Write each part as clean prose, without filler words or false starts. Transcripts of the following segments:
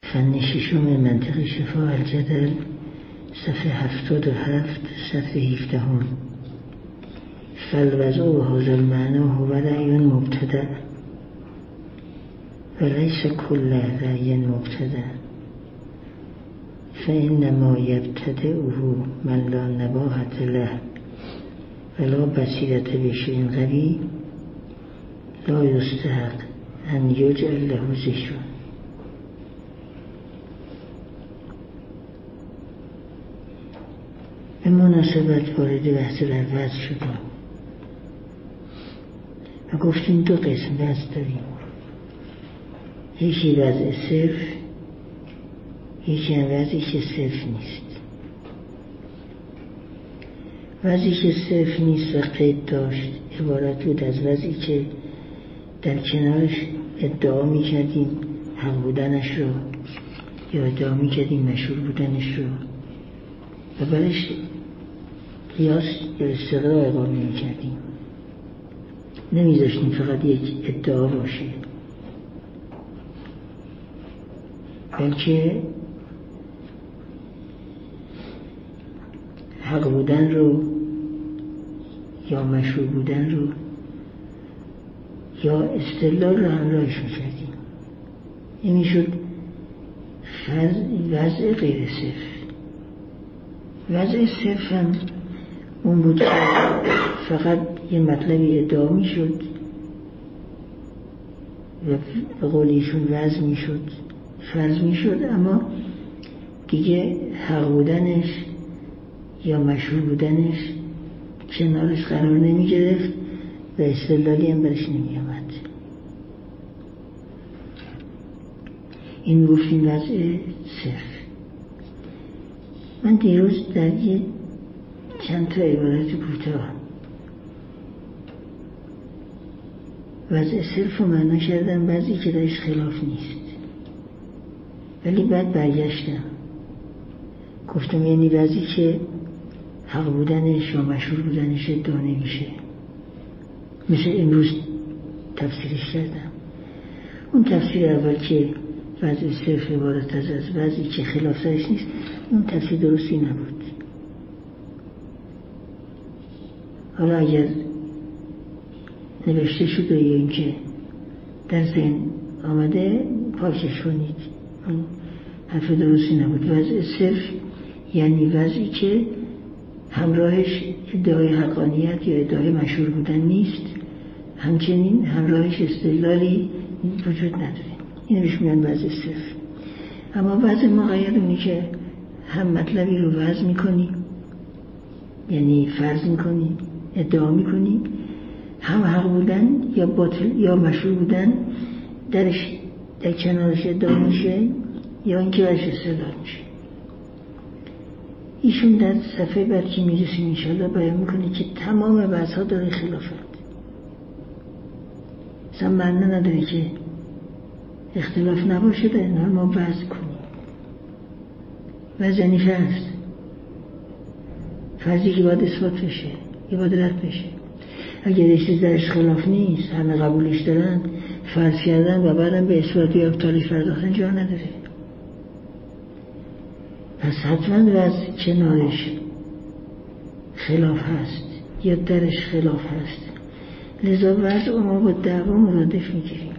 فن ششم منطق شفاء الجدل، صفحه 77 صفحه 17. فالوضع هذا المعنى هو رأی مبتدع وليس كل رأي مبتدع، فإنما يبتدعه من لا نباهة له ولا بصیرة بشيء قوي لا يستحق أن يجعل له ذکر. به مناسبت وارد بحث وضع شدیم و گفتیم دو قسم وضع داریم، یکی وضع صرف، یکی هم وضعی که صرف نیست. وضعی که صرف نیست و قید داشت عبارت بود از وضعی که در کنارش ادعا میکردیم حق بودنش رو یا ادعا میکردیم مشهور بودنش رو و برش قیاس یا استقرار اقامه میکردیم، نمیذاشتیم فقط یک ادعا باشه، بلکه حق بودن رو یا مشهور بودن رو یا استدلال رو همراهش میکردیم. این میشد وضع غیر صرف. وضع صرف هم اون بود که فقط یه مطلبی ادعا میشد و به قول ایشون وضع میشد، فرض میشد، اما دیگه حق بودنش یا مشهور بودنش کنارش قرار نمی گرفت و استدلالی هم برش نمی آمد. این گفتیم وضع صرف. من دیروز در یه چند تا عبارت کوتاه وضع صرف رو معنا کردم، بعضی که درش خلاف نیست، ولی بعد برگشتم گفتم یعنی بعضی که حق بودنش یا مشهور بودنش ادعا نمیشه، مثل امروز تفسیرش کردم. اون تفسیر اول که وضع صرف عبارت از وضعی که خلاف درش نیست، اون تفسیر درستی نبود. حالا اگر نوشته شده یا اینکه در ذهن آمده پاکش کنید، اون حرف درستی نبود. وضع صرف یعنی وضعی که همراهش ادعای حقانیت یا ادعای مشهور بودن نیست، همچنین همراهش استدلالی وجود نداره. این روش میان وضع صرف. اما وضع مقید اونی که هم مطلبی رو وضع میکنی، یعنی فرض میکنی، ادعا میکنی، هم حق بودن یا باطل یا مشهور بودن در کنارش ادعا میشه یا اینکه برش استدلال میشه. ایشون در صفحه بعد که میرسیم انشاءالله بیان میکنه که تمام بحث ها داره خلافت. اصلا معنی نداره که اختلاف نباشه در این حال ما بحث کنیم. و زنیفه هست، فرضی که باید اثبات بشه یا باید رد بشه. اگر یه چیز درش خلاف نیست، همه قبولش دارن، فرض کردن و بعدم به اثبات یا ابطالش پرداختن جا نداره. پس حتما وضع کنارش خلاف هست یا درش خلاف هست، لذا وضع ما با دعوا مرادف میگیریم.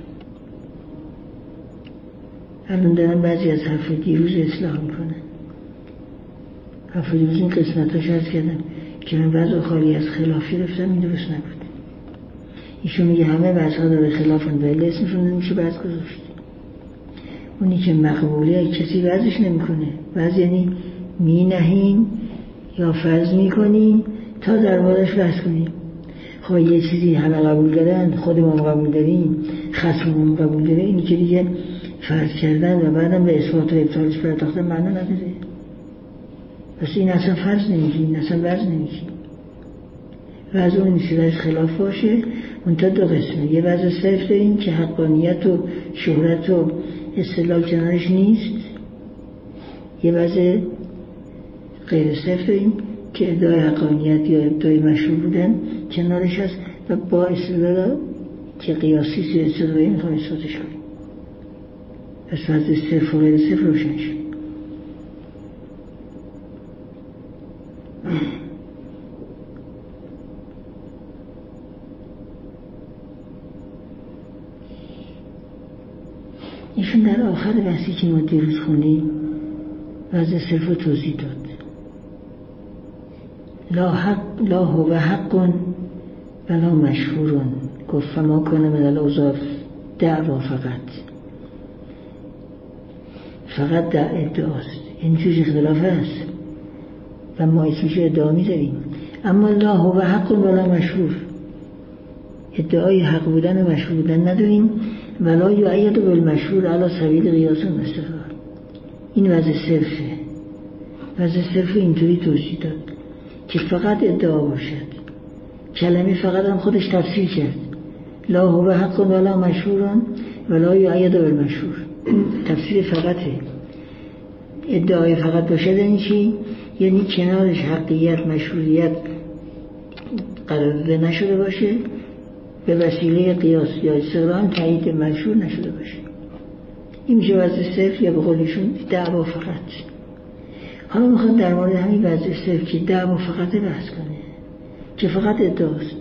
الان دارن بعضی از حرف دیروز اصلاح میکنن. حرف دیروز این قسمتاش هست کردم که من وضع خالی از خلاف گرفتم، این درست نبود. ایشون میگه همه بحث ها داره خلافن ولی اسمشون نمیشه بحث گذاشت. اونی که مقبوله کسی وضعش نمیکنه. وضع یعنی می نهیم یا فرض میکنیم تا در موردش بحث کنیم. خب یه چیزی همه قبول دارن، خودمون قبول داریم، خصممون قبول داره، اینی که دیگه فرض کردن و بعدم به اثبات و ابطالش پرداختن معنا نداره. پس این اصلا فرض نمیگیم، این اصلا وضع نمیگیم. وضع اون نیستی درش خلاف باشه. اون تا دو قسمه، یه وضع صرف داریم که حقانیت و شهرت و استدلال کنارش نیست، یه وضع غیر صرف داریم که ادعای حقانیت یا ادعای مشهور بودن کنارش هست و با استدلال که قیاسی سی استدلالی میخوایم اثباتش کنیم. پس وضع صرف و غیر صرف روشن شد. ایشون در آخر بحثی که ما دیروز خوندیم وضع صرف رو توضیح داد. لا هو حق ولا مشهور، گفت فما کنه من الاوضاع دعوا فقط در ادعاست. این توش اختلاف هست و ما اسمش ادعا می‌ذاریم. اما لا هو حق ولا مشهور، ادعای حق بودن و مشهور بودن نداریم. ولا یعید بالمشهور علی سبیل قیاس و استدلال. این وضع صرفه. وضع صرف اینطوری توضیح داد که فقط ادعا باشد. کلمه فقط هم خودش تفسیر کرد. لا هو حق ولا مشهور ولا یعید بالمشهور. تفسیر فقطه. ادعای فقط باشد یعنی چی؟ یعنی کنارش حقیقت مشهوریت قرار داده نشده باشه، به وسیله قیاس یا استقرار تایید مشهور نشده باشه. این میشه وضع صرف، یا به قولشون دعوا فقط. حالا میخواد در مورد همین وضع صرف که دعوا فقط بحث کنه که فقط ادعاست،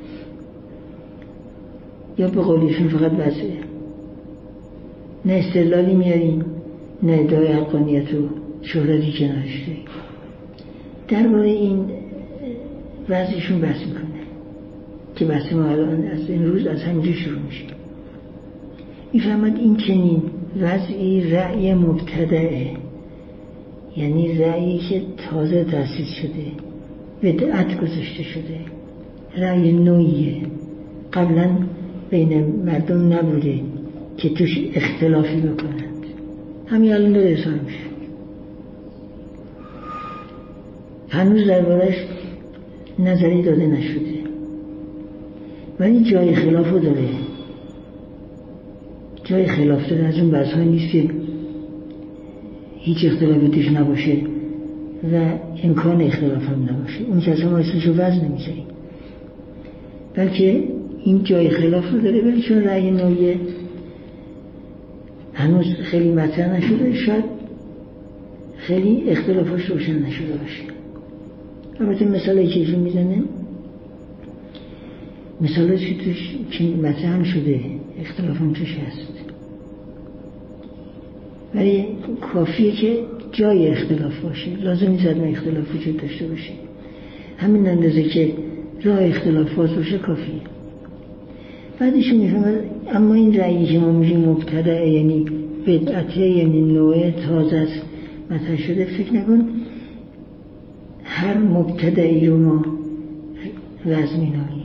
یا به قولشون فقط وضعه، نه استدلالی میاریم نه ادعای حقانیت و شهرتی کنارش داریم. درباره این وضعشون بحث میکنه که بحث ما الان از این روز از همینجا شروع میشه. میفهمد این چنین وضعی رأی مبتدعه، یعنی رأیی که تازه تأسیس شده، بدعت گذاشته شده، رأی نوعیه، قبلا بین مردم نبوده که توش اختلافی بکنند. همین الان داره اظهار میشه. هنوز دربارش نظری داده نشده، ولی جای خلافو داره. جای خلاف داره. از اون بحث‌ها نیست که هیچ اختلافی توش نباشه و امکان اختلاف هم نباشه. اون که اصلا ما اسمشو وزن نمیذاریم، بلکه این جای خلاف رو داره. ولی چون رأی نوعیه هنوز خیلی مطرح نشده، شاید خیلی اختلافاش روشن نشده باشه. البته مثالی که ایشون میزنه مثالی که توش مطرح هم شده، اختلاف هم توش هست، ولی کافیه که جای اختلاف باشه. لازم نیست ما اختلاف وجود داشته باشه. همین اندازه که راه اختلاف باز باشه کافیه. بعدشون میفهمد اما این رأیی که ما میگیم مبتدعه، یعنی بدعته، یعنی نوع تازه است مطرح شده، فکر نکن هر مبتدعی رو ما وزن مینامیم.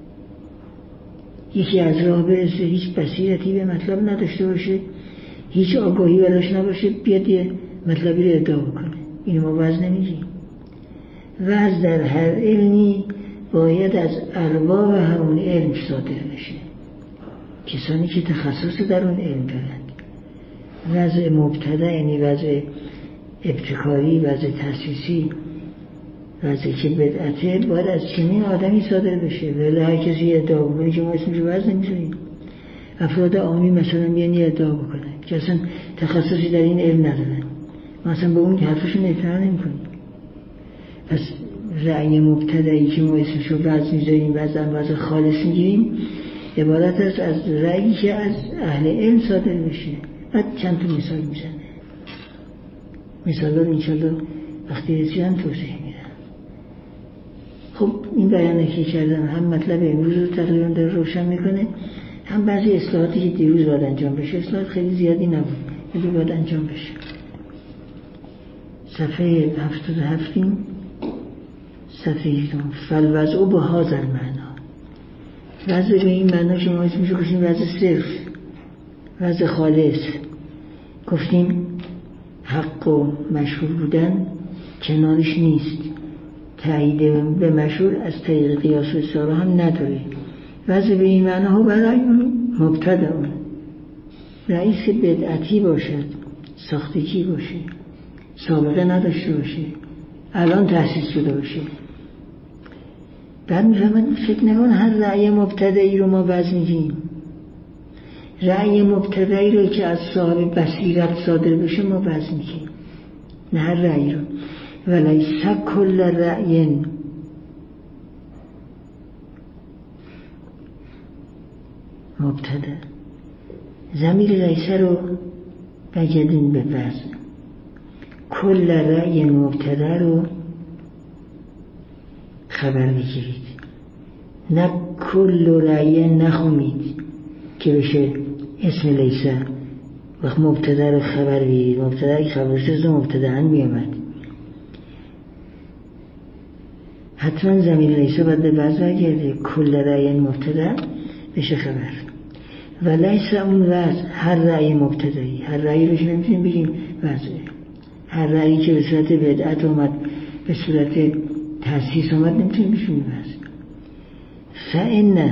یکی از راه برسه، هیچ بصیرتی به مطلب نداشته باشه، هیچ آگاهی براش نباشه، بیاد یه مطلبی رو ادعا بکنه، اینو ما وزن نمیگیم. وزن در هر علمی باید از ارباب همون علم صادر بشه، کسانی که تخصص در اون علم دارند. وضع مبتدع یعنی وضع ابتکاری، وضع تأسیسی، وضعی که بدعته، باید از چنین آدمی صادر بشه. ولی هر کسی ادعا بکنه که ما اسمش وزن نمیذاریم. افراد عامی مثلا بیان ادعا بکنن که اصلا تخصصی در این علم ندارن، ما اصلا به اون حرفشون اعتراض نمی‌کنیم. پس رأی مبتدعی که ما اسمشو وزن میذاریم، وزن خالص میگیریم، عبارت است از رأیی که از اهل علم صادر بشه. بعد چند تا مثال میزنه. مثالا رو انشالله وقتی رسیدن توضیح میدم. خب این بیانه که کردم هم مطلب امروز رو تقریبا داره روشن میکنه، هم بعضی اصلاحاتی که دیروز باید انجام بشه. اصلاحات خیلی زیادی نبود ولی باید انجام بشه. صفحه 77 صفحه 18 فالوضع به هذا المعنا. وضع به این معنا شما اسمشو گفتیم وضع صرف، وضع خالص. گفتیم حق و مشهور بودن کنارش نیست، تایید به مشهور از طریق قیاس و استعاره هم نداره. وضع به این معنا ها برای مبتدع اون رئیس بدعتی باشد، ساختگی باشه، سابقه نداشته باشه، الان تأسیس شده باشه. بعد میفهمد فکر نکن هر رأی مبتدعی رو ما وزن میگیم. رأی مبتدایی رو که از صاحب بصیرت صادر بشه ما وضع میکنیم، نه هر رأی رو. ولیس کل رأی مبتدا، ضمیر لیس رو بگردین به وضع، کل رأی مبتدا رو خبر بگیرید، نه کل رأی نخونید که بشه اسم لیسه. وقت مبتدا رو خبر بگیرید، مبتدا که خبرش از مبتدا میامد، حتما ضمیر لیسه باید به وضع برگرده، کل رأی مبتدا بشه خبر. و لیس اون وضع هر رأی مبتدایی، هر رأی بشه نمیتونیم بگیم وضعه، هر رأیی که به صورت بدعت اومد، به صورت تأسیس اومد، نمیتونیم بشیم وضع. فإن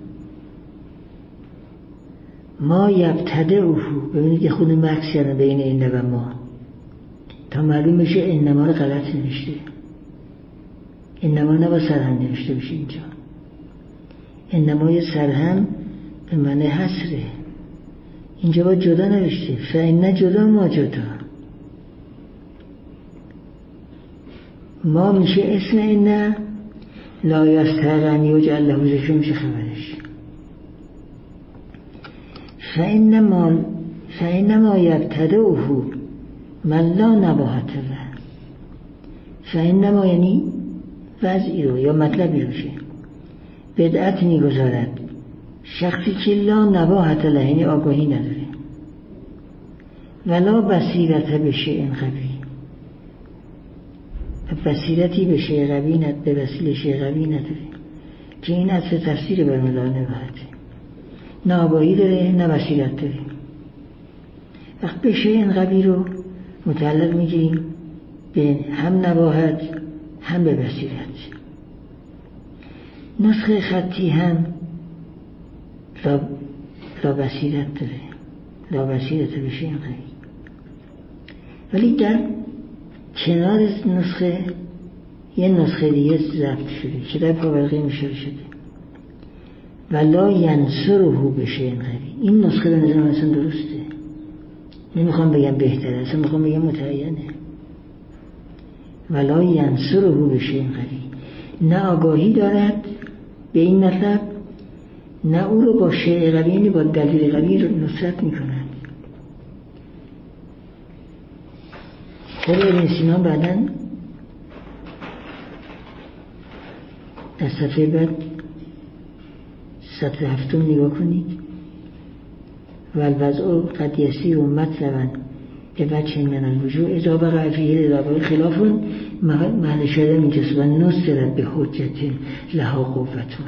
ما یبتدعه، ببینید که خود مکس یعنی بین این و ما تا معلوم بشه انما رو غلط نوشته، انما نباید سرهم نوشته بشه اینجا، انما سرهم به معنی حسره، اینجا باید جدا نوشته، فإن جدا ما جدا، ما میشه اسم این لا یستحق ان یجعل له ذکر، میشه خبرش. فإن ما یبتدعه من لا نباهت له، فإن ما یعنی وضعی رو یا مطلبی رو که بدعت میگذارد شخصی که لا نباهت له یعنی آگاهی نداره، ولا بصیرت به شیء قوی، بصیرتی به شیء قوی به وسیله شیء قوی نداره، که این از تفسیر بر لا نباهت، نه آگاهی داره نه بصیرت داره. وقت به شیء قوی رو متعلق میگیم به هم نباهت هم به بصیرت. نسخه خطی هم لا بصیرت داره، لا بصیرت به شیء قوی، ولی در کنار نسخه یه نسخه دیگه ضبط شده که در پاورقی مشاره شده و لا ینصره به شیء قوی. این نسخه به نظر من اصلا درسته، نمیخوام بگم بهتره، اصلا میخوام بگم متعینه. و لا ینصره به شیء قوی، نه آگاهی دارد به این مطلب، نه او رو با شیء قوی یعنی با دلیل قوی رو نصرت میکنند. خود ابن سینا بعداً در صفحه بعد سطر هفتم نگاه کنید، و الوضع قد یسیر مطلبا به وجه من الوجوه اذا وقع فیه الابای خلاف محل شده اینجاست و نصرت به حجت لها قوتون.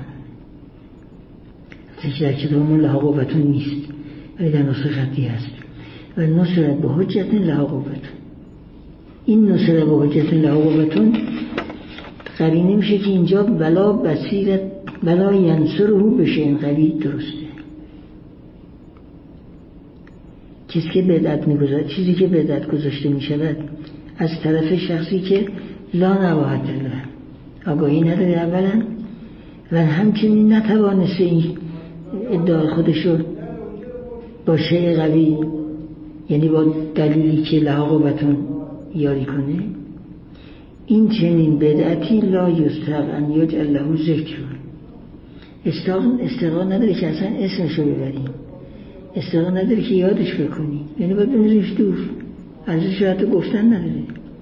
در کتابمون لها قوتون نیست ولی در نسخه خطی هست، و نصرت به حجت لها قوتون. این نصرت به حجت لها قوتون قرینه میشه که اینجا بلا بصیرت بلا ینصره به شیء قوی درسته. چیزی که بدعت میگذارد، چیزی که بدعت گذاشته میشود از طرف شخصی که لا نباهت له، آگاهی نداره اولا، و همچنین نتوانسته این ادعای خودشو با شیء قوی یعنی با دلیلی که لها قوتون یاری کنه، این چنین بدعتی لا یستحق ان یجعل له ذکر، استحقاق نداره که اصلا اسمشو ببریم، استحقاق نداره که یادش بکنی، یعنی باید بمیزیش دور، ارزش حتی گفتن نداره.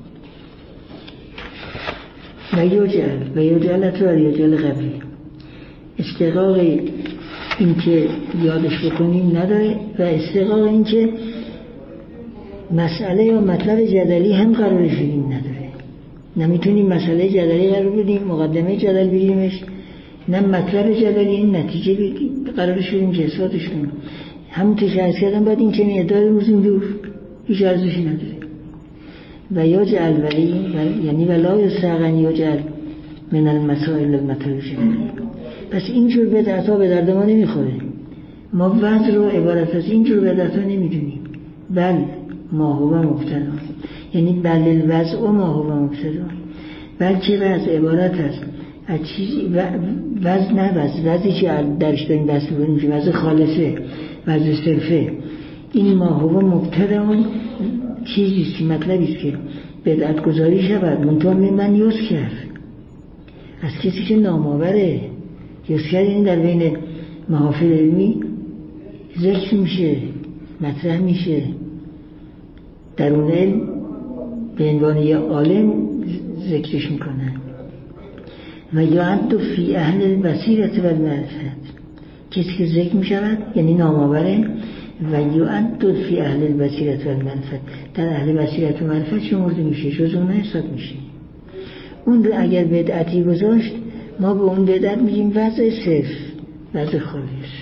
و یجعل قبلی، استحقاق این که یادش بکنیم نداره، و استحقاق این که مسئله یا مطلب جدلی هم قرارش بدیم نداره. نمیتونیم مسئله جدلی قرار بدیم، مقدمه جدل بگیریمش، نه مطلب جدلی این نتیجه قرارش بدیم که اثباتش کنیم. همونطور که عرض کردم باید این چنین ادعای بزنیم دور، هیچ ارزشی نداره. و یجعل ولی یعنی ولا یستحق ان یجعل من المسائل المطلوب. پس اینجور بدعت‌ها به درد ما نمیخوره. ما وضع رو عبارت از اینجور بدعت‌ها نمیدونیم، بل ما هو مبتدا، یعنی بل الوضع و ما هو مبتدا، بلکه وضع عبارت است از چیزی وضع نه وضعی که درش داریم بحث می‌کنیم که وضع خالصه، وضع صرفه این ما هو مبتدعون چیزیست که مطلبیست که بدعت گذاری شود منطقه من یذکر از کسی که نامآوره. یذکر یعنی در بین محافل علمی ذکر میشه، مطرح میشه، در اون علم به عنوان یه عالم ذکرش میکنن. و یعد فی اهل البصیرة و المعرفت کسی که ذکر میشود یعنی نامآوره. و یعد فی اهل البصیرة و المعرفت در اهل بصیرت و معرفت شمرده میشه، جز اون حساب میشه. اون رو اگر بدعتی گذاشت ما به اون بدعت میگیم وضع صرف، وضع خالص.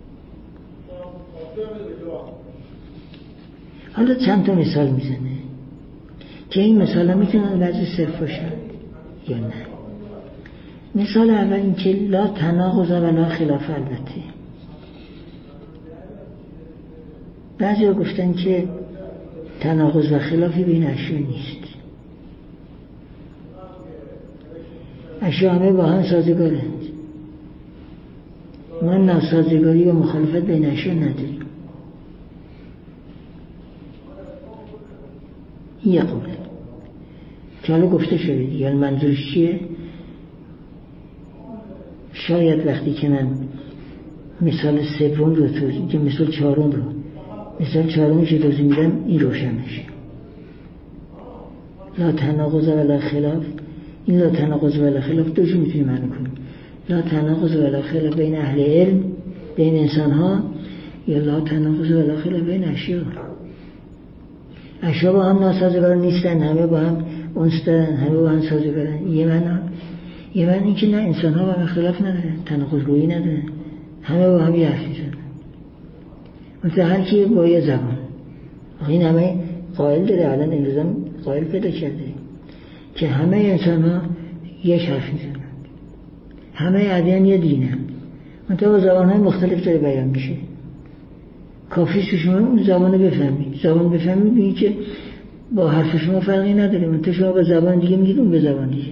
حالا چند تا مثال میزنه که این مثال ها میتونن وضع صرف باشن یا نه. مثال اول این که لا تناقض و لا خلاف. البته بعضی ها گفتن که تناقض و خلافی بین اشیا نیست، اشیا همه با هم سازگارند، ما ناسازگاری و مخالفت بین اشیا نداریم. یه قول که حالا گفته شده دیگه. منظورش چیه؟ شاید وقتی که من مثال سوم رو توضیح، مثال چهارم رو، مثال چهارمش رو توضیح میدم این روشن میشه. لا تناقض ولا خلاف، این لا تناقض ولا خلاف دو جور میتونیم معنی کنیم. لا تناقض ولا خلاف بین اهل علم، بین انسان ها، یا لا تناقض ولا خلاف بین اشیا. اشیا با هم ناسازگار نیستن، همه با هم انس دارن، همه با هم سازگارن. یه من این که نه، انسان ها با هم خلاف ندارن، تناقض گویی ندارن، همه با هم یه حرفی زدن، مثل هر کی با یه زبان. این همه قائل داره، الان امروزم قائل پیدا کرده که همه انسان ها یک حرف میزنن، همه ادیان یه دینن، منتها با زبان های مختلف داره بیان میشه. کافیست شما اون زبان بفهمید، زبان بفهمید ببینید که با حرف شما فرقی نداره، منتها شما با زبان دیگه میگید اون به زبان دیگه.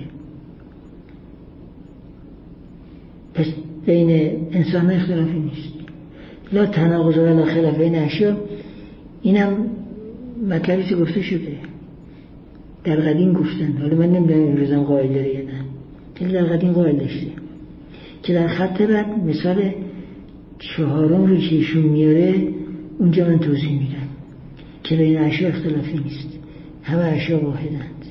پس بین انسان ها اختلافی نیست. لا تناقض ولا خلاف بین اشیا، اینم مطلبی که گفته شده، در قدیم گفتن. حالا من نمیدونم امروزم قائل داره یا نه، ولی در قدیم قائل داشته که در خط بعد مثال چهارم رو که ایشون میاره اونجا من توضیح میدم که بین اشیا اختلافی نیست، همه اشیا واحدند.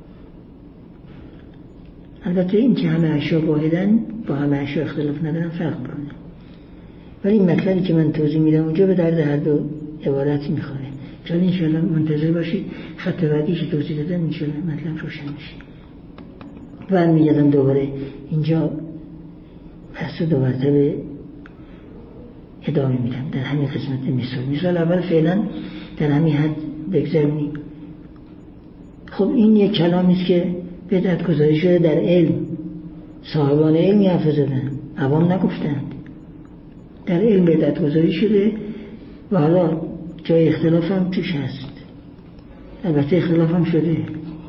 البته این که همه اشیا واحدن با همه اشیا اختلاف ندارن فرق میکنه، ولی این مطلبی که من توضیح میدم اونجا به درد هر دو عبارتی میخوره. چون انشاءالله منتظر باشید خط بعدی که توضیح دادم انشاءالله مطلب روشن میشه. و میگردم دوباره اینجا پس دو مرتبه ادامه میدم در همین قسمت مثال اول فعلا در همین حد بگذاریم. خب این یک کلامیست که بدعت گذاری شده در علم، صاحبان علمی حرف زدن، عوام نگفتند. در علم بدعت گذاری شده و حالا جای اختلاف هم توش هست، البته اختلاف هم شده،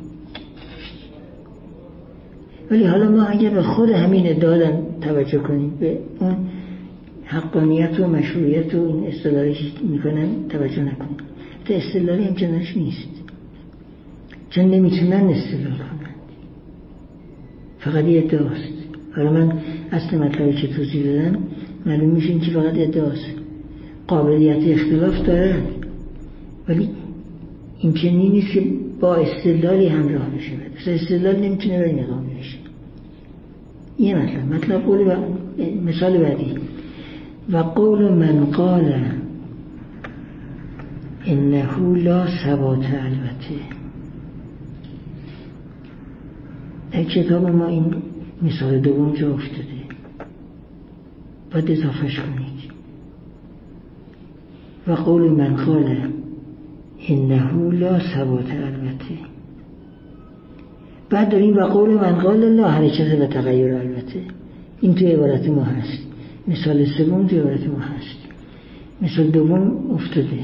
ولی حالا ما اگر به خود همین ادعا توجه کنیم، به اون حقانیت و مشروعیت و این اصطلاحی میکنن توجه نکنیم، تا اصطلاحی هم چنانش نیست، چون نمیتونن استدلال کنند، فقط یه ادعاست. حالا من اصل مطلبی که توضیح دادم معلوم میشه این که فقط ادعاست، قابلیت اختلاف دارن، ولی این چنین نیست که با استدلالی همراه بشه. مثلا استدلال نمیتونه برای نظام بشه. یه مطلب قول مثال بعدی و قول من قال انه لا ثبات. البته در کتاب ما این مثال دوم جا افتاده، باید اضافهش کنید. و قول من قال انه لا ثبات. البته بعد داریم و قول من قال لا حرکت و تغییر. البته این توی عبارت ما هست، مثال سوم توی عبارت ما هست، مثال دوم افتاده.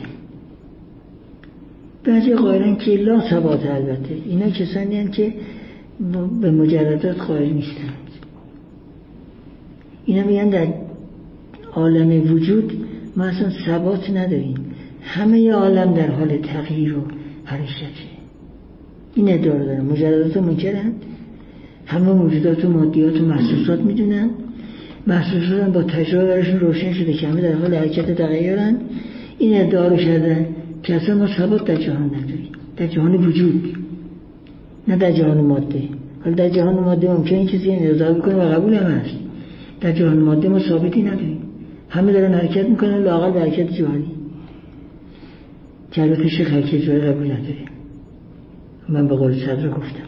بعضی قائلن که لا ثبات. البته اینا کسانی هستند که به مجردات قائل نیستند. اینا میگن در عالم وجود ما اصلا ثبات نداریم. همه عالم در حال تغییر و حرکته. این ادعا رو دارن. مجردات منکرن، همه موجودات و مادیات و محسوسات میدونن، محسوسات هم با تجربه براشون روشن شده که همه در حال حرکت تغییرن. این ادعا رو کردن که اصلا ما ثبات در جهان نداریم، در جهان وجود، نه در جهان ماده. حالا در جهان ماده ممکنه این چیزی ادعا بکنه و قبول هم هست. در جهان ماده ما ثابتی نداریم، همه دارن حرکت میکنن لااقل به حرکت جهانی که البته شیخ حرکت جهانی قبول نداره. من به قول صدر گفتم.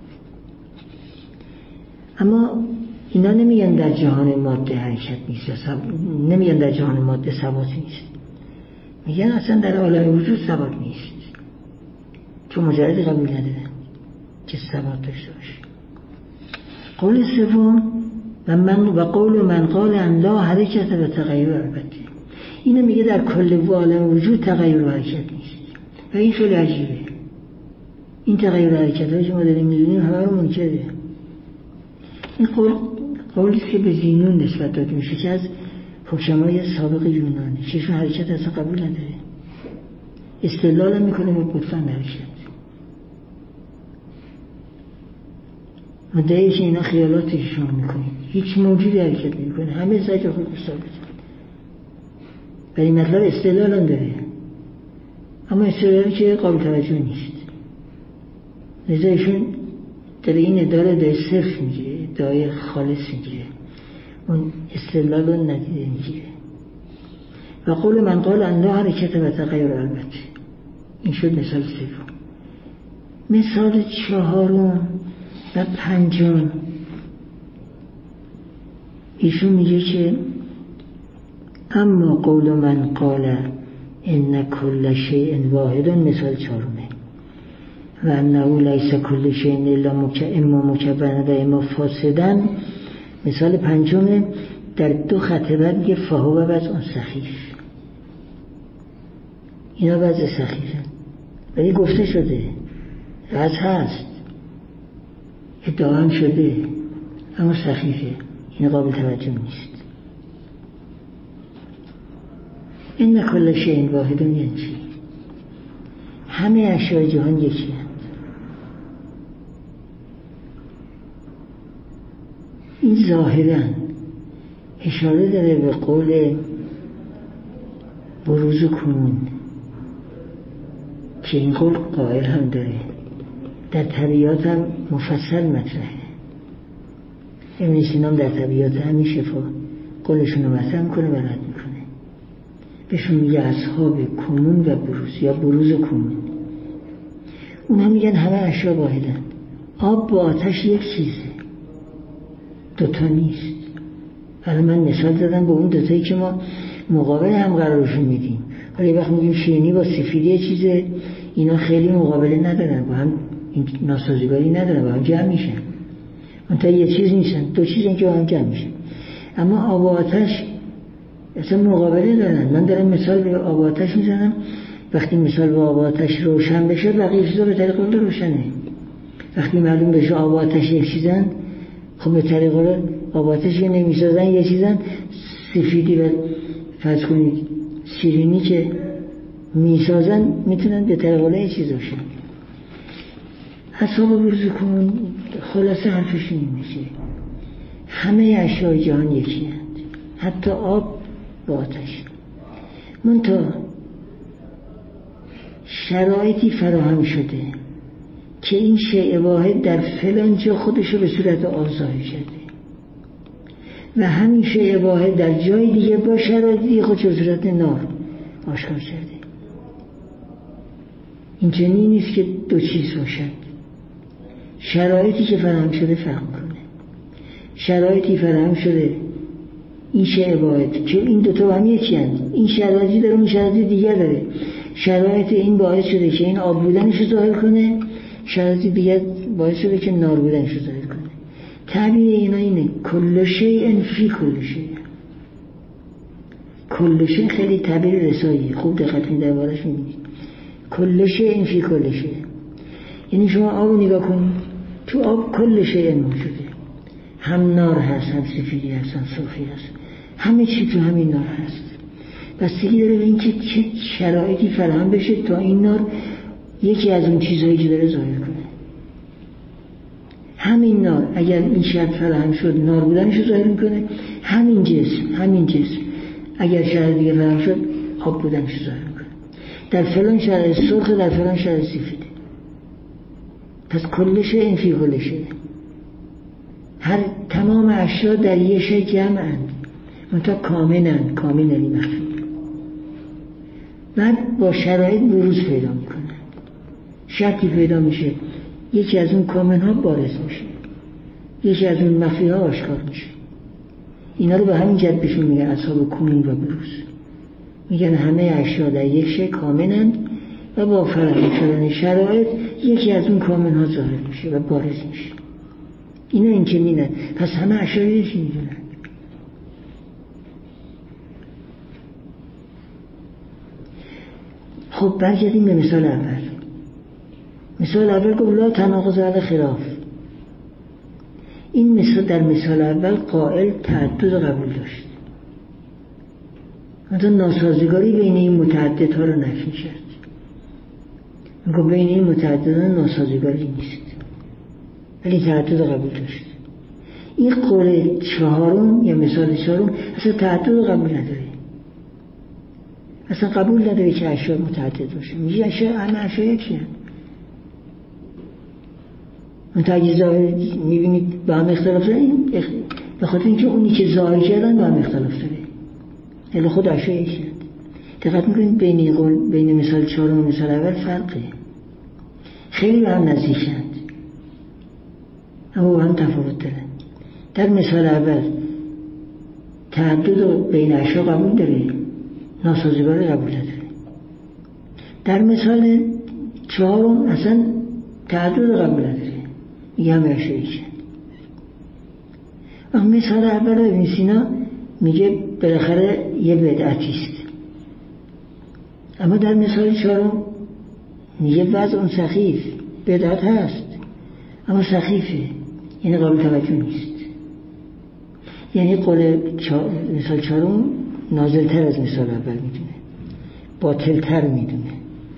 اما اینا نمیگن در جهان ماده حرکت نیست، نمیگن در جهان ماده ثبات نیست، میگن اصلا در عالم وجود ثبات نیست، چون مجرد قبول ندارن که ثبات داشته باشه. قول سوم و قول من قال ان لا حرکت و تغییر. البته اینو میگه در کل عالم وجود تغییر و حرکت نیست و این خیلی عجیبه. این تغییر و حرکت هایی که ما داریم میدونیم همه رو منکره. این قولی که به زینون نسبت داده میشه که از حکمای سابق یونانه، چشم حرکت اصلا قبول نداره، استدلال میکنه به بطلان حرکت. مدعیه که اینا خیالاتشون میکنه، هیچ موجودی حرکت نمیکنه، همه سعی خود ثابته. ولی مطلب استدلال هم داره، اما استدلالی که قابل توجه نیست. لذا ایشون در این ادعای صرف میگیره، ادعای خالص میگیره، اون استدلال رو ندیده میگیره. و قول من قال ان لا حرکت و تغییر. البته این شد مثال سوم. مثال چهارم و پنجم ایشون میگه که اما قول من قال ان کل شیء واحد، مثال چهارمه، و انه لیس کل شیء الا اما مکبرا و اما فاسدا، مثال پنجمه. در دو خطه بعد میگه فهو وضع سخیف. اینا وضع سخیفه ولی گفته شده، هست ادعا هم شده، اما سخیفه، این قابل توجه نیست. این کل شیء واحد یعنی چی؟ همه اشیاء جهان یکی هست. این ظاهراً اشاره داره به قول بروز کنون که این قول قائل هم داره، در طبیعات هم مفصل مطرحه. ابن سینا در طبیعات همیشه قولشون رو مطرح میکنه و رد میکنه. بهشون میگه اصحاب کنون و بروز یا بروز کنون. اونا میگن همه اشیا واحدن. آب با آتش یک چیزه، دوتا نیست. حالا من مثال زدم به اون دوتایی که ما مقابل هم قرارشون میدیم. حالا یه وقت میگیم شیرینی با سفیدی یه چیزه، اینا خیلی مقابله ندارن، با هم ناسازگاری ندارن، با هم جمع میشن. منتها یه چیز نیستن، دو چیز این که با هم جمع میشن. اما آب و آتش اصلا مقابله دارن. من دارم مثال به آب و آتش میزنم، وقتی مثال به آب و آتش روشن بشه بقیه چیزا به طریق اون روشنه. وقتی معلوم بشه آب و آتش یک چیزن، خب به طریق آب و آتش که نمیسازن یه چیزن، سفیدی و فرض کنید شیرینی که میسازن میتونن به طریق یه چیز باشن. اصحاب بروز کن خلاصه حرفشون این میشه همه اشیاء جهان یکی هست، حتی آب و آتش. منتها شرایطی فراهم شده که این شیء واحد در فلان جا خودشو به صورت آب ظاهر کرده و همین شیء واحد در جای دیگه با شرایطی خودشو به صورت نار آشکار کرده. این چنین نیست که دو چیز باشند. شرایطی که فراهم شده فرق کنه. شرایطی فراهم شده این شیء واحد که این دوتا با هم یکی هست، این شرایطی داره اون شرایط دیگه داره. شرایط این باعث شده که این آب بودنش رو ظاهر کنه، شرایط دیگه باعث شده که نار بودنش رو ظاهر کنه. تعبیر اینا اینه کل شیء فی کل شیء. کل شیء خیلی تعبیر رسایی، خوب دقت کنید دربارش می‌بینید. کل شیء فی کل شیء یعنی شما آب نگاه کنید، تو آب کل شیء موجوده، هم نار هست، هم سفیدی هست، هم سرخی هست، همه چی تو همین نار هست. بستگی داره به اینکه چه شرایطی فراهم بشه تا این نار یکی از اون چیزهایی که داره ظاهر کنه. همین نار اگر این شرط فراهم شد نار بودنش رو ظاهر میکنه، همین جسم اگر شرط دیگه فراهم شد آب بودنش رو ظاهر میکنه. در فلان شرط سرخ، در فلان شرط سفیده. پس کلشه این فی کلشه. تمام اشیا در یه شی جمعند، منتها کامنی مخفی. بعد با شرایط بروز پیدا میکنن، شرطی پیدا میشه، یکی از اون کامن ها بارز میشه، یکی از اون مخفی ها آشکار میشه. اینا رو به همین جد بهشون میگن اصحاب کمون و بروز. میگن همه اشیا در یک شی کامنند و با فراهم شدن شرایط یکی از اون کامن ها ظاهر میشه و بارز میشه. اینا این که میدن، پس همه اشیا یکی میدونن. خب برگردیم به مثال اول. مثال اول گفت لا تناقض علی خلاف. این مثال در مثال اول قائل تعدد قبول داشت، مثلا ناسازگاری بین این متعدد ها رو نفی کرد. میگه بین این متعددان ناسازگاری نیست، ولی تعدد قبول داشت. این قول چهارم یا مثال چهارم اصلا تعدد قبول نداره، اصلا قبول نداره که اشیا متعدد باشه. میگه همه اشیا یکی هست. اگه ظاهر میبینید با هم اختلاف داره، به خاطر اینکه اونی که ظاهر کردن با هم اختلاف داره، یعنی خود اشیا یکی هست. دقت میکنید بین مثال چهارم و مثال اول فرقه، خیلی به هم نزدیکند اما با هم تفاوت داره. در مثال اول تعدد بین اشیا قبول داره، ناسازگاری قبول نداره. در مثال چهارم اصلا تعدد قبول نداره، میگه همه اشیا یکی هست. اما مثال اول ابن سینا میگه بالاخره یه بدعتیست، اما در مثال چهارم میگه وضع اون سخیف، بدعت هست اما سخیفه، یعنی قابل توجه نیست. یعنی قول مثال چهارم نازلتر از مثال اول میدونه، باطلتر میدونه.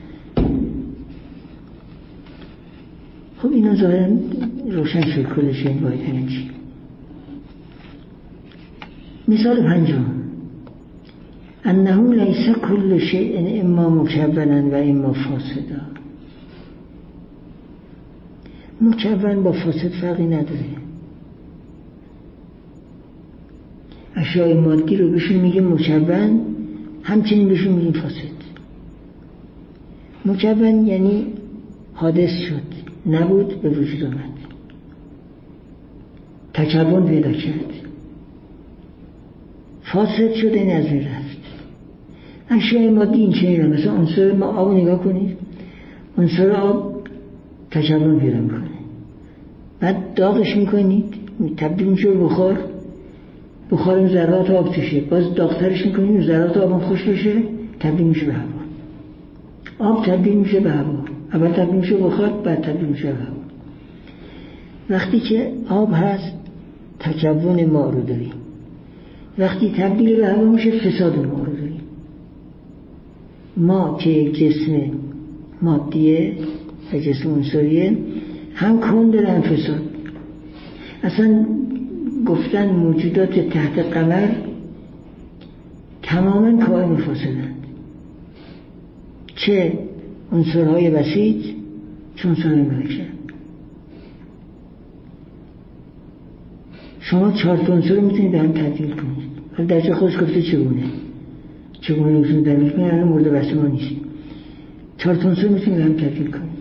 خب اینو ظاهرا روشن شد کلش این باید همین چی. مثال پنجم انه لیس کل شیء اما مکونا و اما فاسدا. مکون با فاسد فرقی نداره. اشیاء مادی رو بهشون میگه مکون، همچنین بهشون میگه فاسد. مکون یعنی حادث شد، نبود به وجود آمد، تکون پیدا کرد. فاسد شد این از بین رفت. اشیاء مادی این چنین مثلا عنصر ما آب نگاه کنید، عنصر آب تکون پیدا میکنه، بعد داغش میکنید تبدیل میشه به بخار این ذرات آب توشه، باز داغترش میکنید ذرات آب خوش بشه تبدیل میشه به هوا. آب تبدیل میشه به هوا، اول تبدیل میشه به بخار بعد تبدیل میشه به هوا. وقتی که آب هست تکون ما رو داریم، وقتی تبدیل به هوا میشه فساد ما رو داریم. ما که یک جسم مادیه و جسم عنصریه، هم کون داره هم فساد. اصلا گفتن موجودات تحت قمر تماما کائن و فاسدند، چه عنصرهای بسیط چه عنصرهای مرکب. شما 4 تا عنصر رو میتونید به هم تبدیل کنید، ولی در جای خودش گفته چگونه میتونید تبدیل کنید، الان مورد بحث ما نیست. 4 تا عنصر میتونید به هم تبدیل کنید.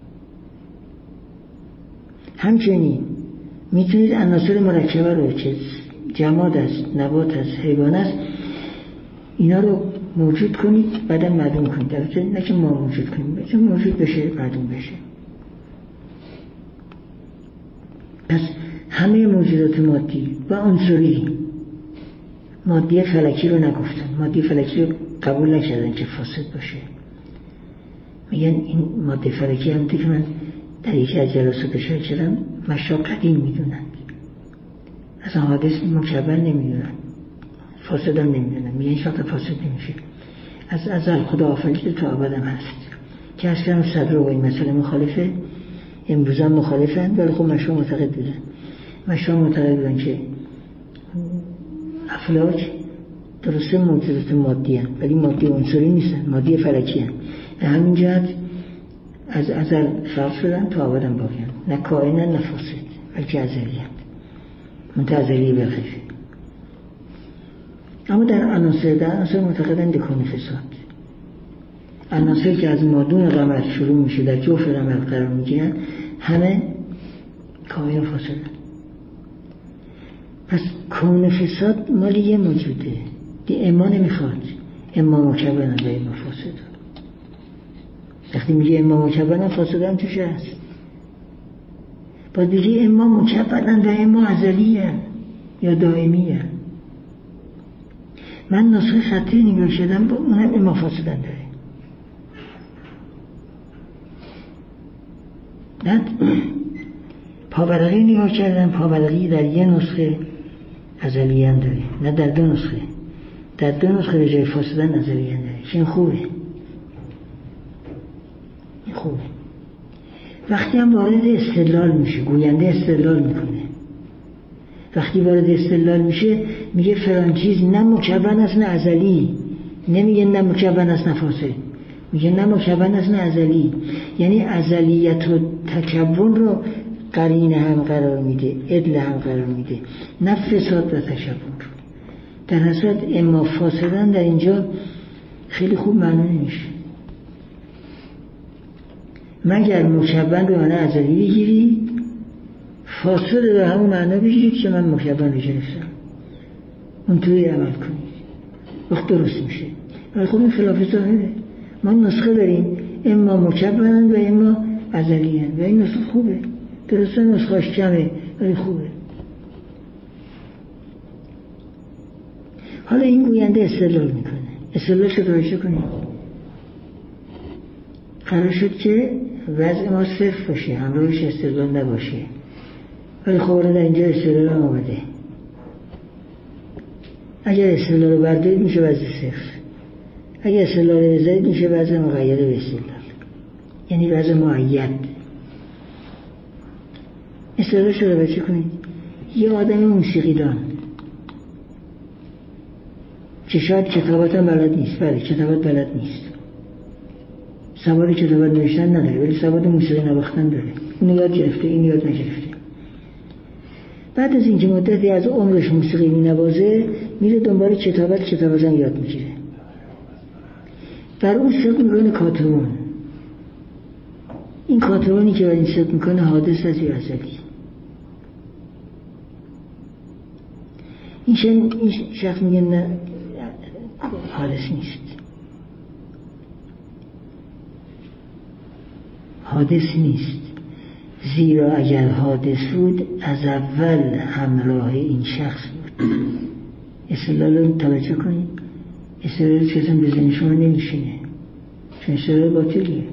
همچنین میتونید عناصر مرکبه رو که جماد است، نبات است، حیوان است، اینا رو موجود کنید بعدا معدوم کنید. در نه که ما موجود کنیم، بلکه موجود بشه معدوم بشه. پس همه موجودات مادی و عنصری، مادی فلکی رو نگفتن، مادی فلکی رو قبول نکردن که فاسد باشه. میگن این ماده فلکی هم که من در یکی از جلسات اشاره کردم مشا قدیم میدونن، اصلا حادث مکبر نمیدونن، فاسد هم نمیدونم، میگه هیچ وقت فاسد نمیشه. از ازل خدا آفریده تا ابدم هست که از کنم صدر با این مسئله مخالفه، امروز هم مخالفن، ولی خب مشروع معتقد بودن. مشروع معتقد بودن که افلاک درسته موجودات مادی هستند ولی مادی عنصری نیستن، مادی فلکی هستند. به همین جهت از ازل خلق شدن تا ابدم باقی هستند، نه کائنن نه فاسد بلکه ازلی هستند، منتظری بخیر. اما در عناصر معتقدن دکان فساد. عناصری که از مادون قمر شروع میشه در جوف قمر قرار میگیرن همه کائن فاسدن. پس کون فساد مال یه موجوده دی، اما نمیخواد اما مکبرن و اما فاسدن. وقتی میگه اما مکبرن فاسدن توش هست، باید بگه اما مکبرن و اما ازلیه یا دائمیه. من نسخه خطی نگاه شدم با اونم اما فاسدن داره. نه پاورقی نگاه کردم، پاورقی در یه نسخه ازلی هم داره، نه در دو نسخه. در دو نسخه به جای فاسدن ازلی هم داره. این خوبه، این خوبه. وقتی هم وارد استدلال میشه، گوینده استدلال میکنه. وقتی وارد استدلال میشه میگه فلان چیز نه مکون است نه ازلی، نمیگه نه مکون است نه فاسد، میگه نه مکون است نه ازلی. یعنی ازلیت و تکون رو قرینه هم قرار میده، عدل هم قرار میده، نه فساد و تشبون رو. در حسرت اما فاسدن در اینجا خیلی خوب معنا نمیشه، مگر مکون رو معنی ازلی بگیری، فاسد رو همون معنا بگیرید که من مکون رو گرفتم، اون توی عمل کنید، وقت درست میشه. ولی خب این خلاف ظاهره. ما نسخه داریم اما مکونن و اما ازلیان و این نسخه خوبه، درسته نسخه‌اش کمه ولی خوبه. حالا این گوینده استدلال میکنه، استدلالش رو توجه کنید. قرار شد که وضع ما صفر باشه، همراهش استدلال نباشه، ولی خب در اینجا استدلال هم آمده. اگر استدلال رو بردارید میشه وضع صفر، اگر استدلال رو بذارید میشه وضع مغیر به استدلال، یعنی وضع معید. استدلالش رو توجه کنید. یه آدم موسیقیدان که شاید کتابت هم بلد نیست، بله کتابت بلد نیست، سواد کتابت نوشتن نداره ولی سواد موسیقی نواختن داره، اون یاد گرفته این یاد نگرفته. بعد از اینکه مدتی از عمرش موسیقی می نوازه میره دنبال کتابت هم یاد میگیره. بر اون صدق میکنه کاترون. این کاترونی که بر این صدق میکنه حادث از یا ازلی. این شخص میگه نه حادث نیست، حادث نیست، زیرا اگر حادث بود از اول همراه این شخص بود. استدلال رو توجه کنید. استدلال که اصلا به ذهن شما نمیشینه، چون استدلال باطلیه.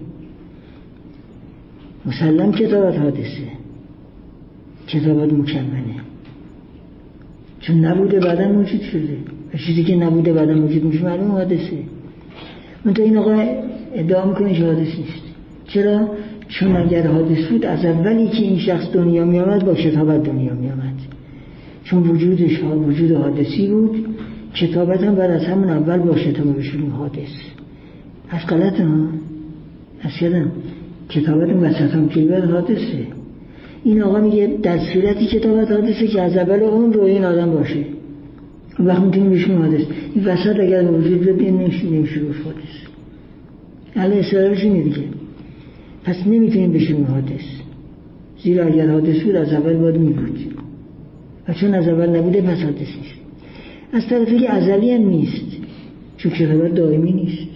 مسلم کتابت حادثه، کتابت مکمله، چون نبوده بعدا موجود شده و چیزی که نبوده بعدا موجود میشه معلوم حادثه. منتها این آقا ادعا میکنه که حادث نیست. چرا؟ چون اگر حادث بود از اولی که این شخص دنیا می آمد با کتابت دنیا می آمد، چون وجودش وجود حادثی بود، کتابت هم بعد از همون اول با کتابه بشونیم حادث. از غلط ها از کدم کتابت هم وسط هم کلبت حادثه. این آقا میگه در صورتی کتابت حادثه که از اول اون رو این آدم باشه، اون وقت میتونیم بشونیم حادث. این وسط اگر وجود بود این نمیشه گفت حادث. الان اصرارش اینه دیگه، پس نمیتونیم بشیم حادث، زیرا اگر حادث بود از اول باید میبود و چون از اول نبوده پس حادث نیست. از طرفی که ازلی هم نیست، چون کتابت دائمی نیست،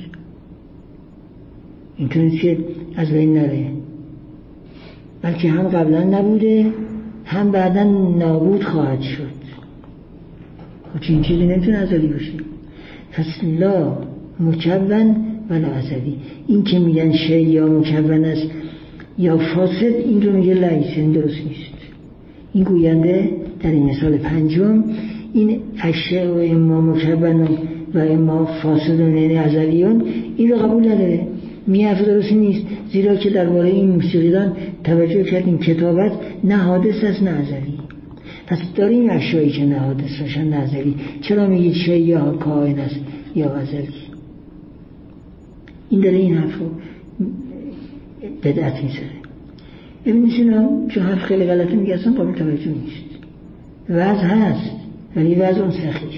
اینطوری که از بین نره، بلکه هم قبلا نبوده هم بعدا نابود خواهد شد. خب این چیزی نمیتونه ازلی باشه. پس لا مکون ولا ازلی. این که میگن شی یا مکون است یا فاسد، این رو میگه لعیس، این درست نیست. این گوینده در این مثال پنجم این اشیاء و اما مکبن و اما فاسدون یعنی ازلیون این رو قبول نداره. حرف درستی نیست، زیرا که درباره این موسیقیدان توجه کردیم کتابت نه حادث است نه ازلی. پس داریم اشیایی که نه حادث باشن نه ازلی، چرا میگید شیء یا کائن است یا ازلی؟ این داره این حرف رو بدعت میسره. ابن سینا چون حرف خیلی غلطه میگه اصلا قابل توجه نیست. وضع هست ولی وضع اون سخیف.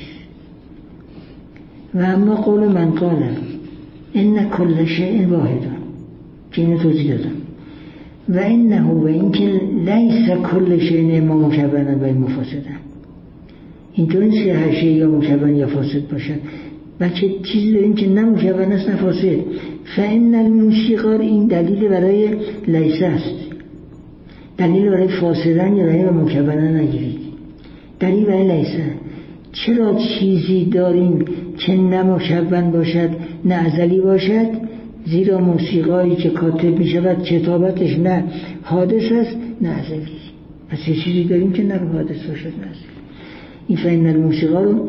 و اما قول من قاله ان کل شیء واحد که اینو توضیح دادم و انه و اینکه لیس کل شیء اما مکبن و اما فاسدن، اینطور نیست که هر شیء یا مکبن یا فاسد باشد، بلکه چیزی داریم که نه مکبن است نه فاسد. فان الموسیقار این دلیل برای لیس است، دلیل برای فاسدن یا برای مکبن نگیرید، دلیل برای لیس. چرا چیزی داریم که نه مکبن باشد نه ازلی باشد؟ زیرا موسیقایی که کاتب می شود کتابتش نه حادث است نه ازلی. پس یه چیزی داریم که نه حادث باشد نه ازلی. این فإن الموسیقا رو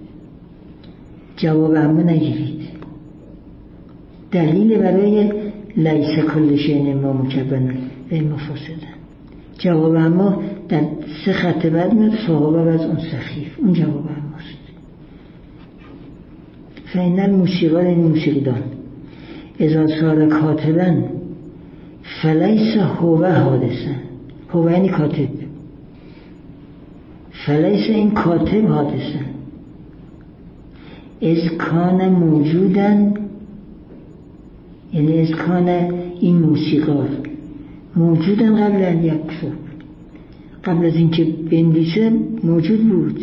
جواب اما نگیرید، دلیل برای لیس کل شیء اما مکبن و اما فاسدن. جواب اما در 3 خط بعد میاد صحابه و از اون سخیف، اون جواب اماست. فإن الموسیقا این موسیقیدان اذا صار کاتبا فلیس هو حادثا، هو یعنی کاتب، فلیس این کاتب حادثا از کان موجودن، یعنی از کان این موسیقار موجودن قبل ان یکتب، قبل از اینکه بنویسه موجود بود.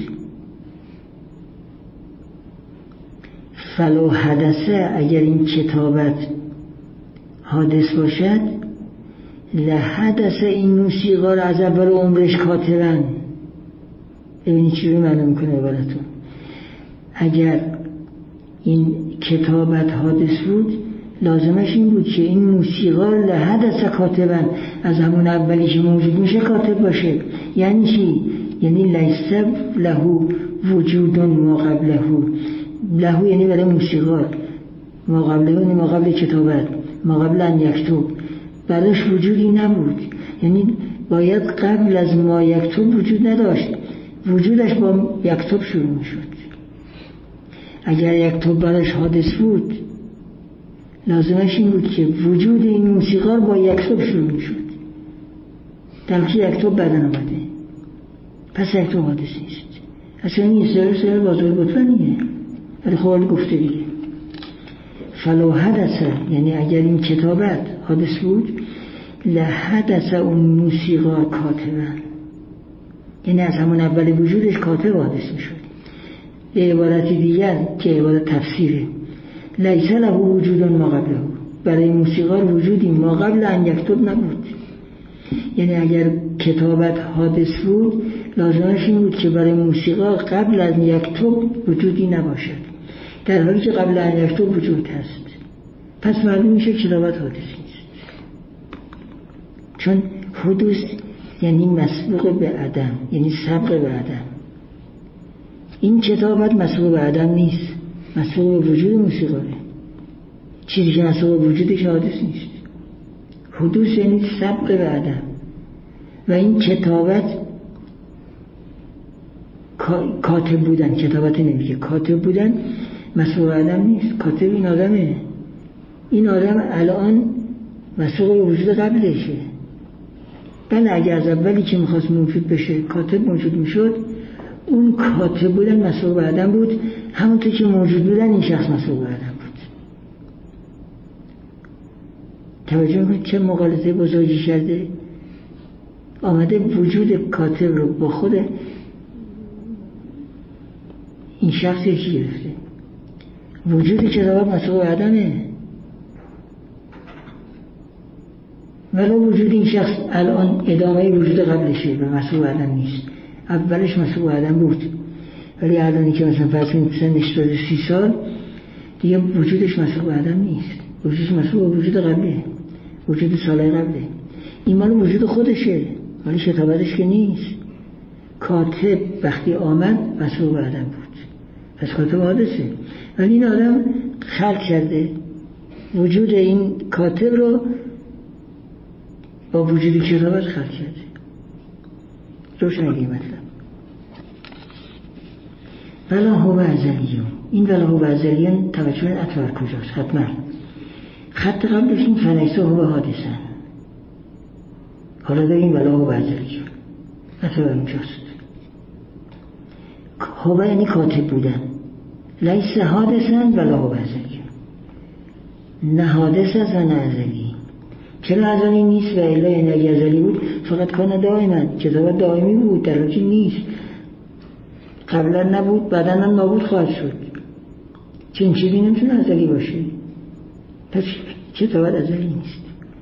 فلو حدثه اگر این کتابت حادث باشد لحدث این موسیقار از اول عمرش کاتبن. ببینید چی رو معلوم میکنه عبارتون. اگر این کتابت حادث بود لازمش این بود که این موسیقار لحدث کاتبن، از همون اولی که موجود میشه کاتب باشه. یعنی چی؟ یعنی لیس له وجود ما قبله، له یعنی برای موسیقار، ما قبله یعنی ما قبل کتابت، ما قبل ان یکتب براش وجودی نبود، یعنی باید قبل از ما یکتب وجود نداشت، وجودش با یکتب شروع میشد. اگر یکتب براش حادث بود لازمش این بود که وجود این موسیقار با یکتب شروع میشد، در که یکتب بعدن آمده، پس یکتب حادث نیست. اصلا این سر بازار بطلانیه، ولی خوال گفته دیگه. فلو حدثه یعنی اگر این کتابت حادث بود لحدثه اون موسیقار کاتبن، یعنی از همون اول وجودش کاتب حادث میشد. یه عبارت دیگر که عبارت تفسیره، لیس له وجود ما قبله، برای موسیقار وجودی ما قبل ان یکتب نبود. یعنی اگر کتابت حادث بود لازمش این بود که برای موسیقار قبل از یکتب وجودی نباشد، در حالی که قبل ان یکتب وجود هست. پس معلوم میشه کتابت حادث نیست، چون حدوث یعنی مسبوق به عدم، یعنی سبق به عدم. این کتابت مسبوق به عدم نیست، مسبوق به وجود موسیقاره. چیزی که مسبوق به وجودش حادث نیست. حدوث یعنی سبق به عدم. و این کتابت کاتب بودن، کتابت نمیگه، کاتب بودن مسبوق به عدم نیست. کاتب این آدمه، این آدم الان مسبوق به وجود قبلشه. بله اگر از اولی که میخواست موجود بشه کاتب موجود میشد، اون کاتب بودن مسبوق به عدم بود، همونطور که موجود بودن این شخص مسبوق به عدم بود. توجه کنید چه مغالطه بزرگی کرده. آمده وجود کاتب رو با خود این شخص یکی گرفته. وجود کتابت مسبوق به عدمه، ولی وجود این شخص الان ادامه وجود قبلشه و مسبوق به عدم نیست. اولش مسبوق به عدم بود، ولی الانی که مثلا فرض کنید سنش 30 سال دیگه وجودش مسبوق به عدم نیست، وجودش مسبوق به وجود قبله، وجود سالهای قبله. این مال وجود خودشه، ولی کتابتش که نیست. کاتب وقتی آمد مسبوق عدم بود، پس کاتب حادثه. ولی این آدم خلق کرده وجود این کاتب رو با وجود کتابش خلق کرده. روشن این مطلب. ولا هو ازلیون، این ولا هو ازلیون توجه اطوار کجاست؟ حتما خط قبلش این فلیسه هو حادثه، حالا داریم ولا هو ازلیون اطوار اونجاست. هو یعنی کاتب بودن، لیس حادثن ولا هو ازلیون، نه حادث است و نه ازلی. چرا ازلی نیست؟ و الا یعنی اگه ازلی بود فقط کانه دائما، کتابت دائمی بود، در حالی نیست. قبلا نبود بعدا هم نابود خواهد شد. چون چیزی نمیتونه ازلی باشه، پس کتابت ازلی نیست.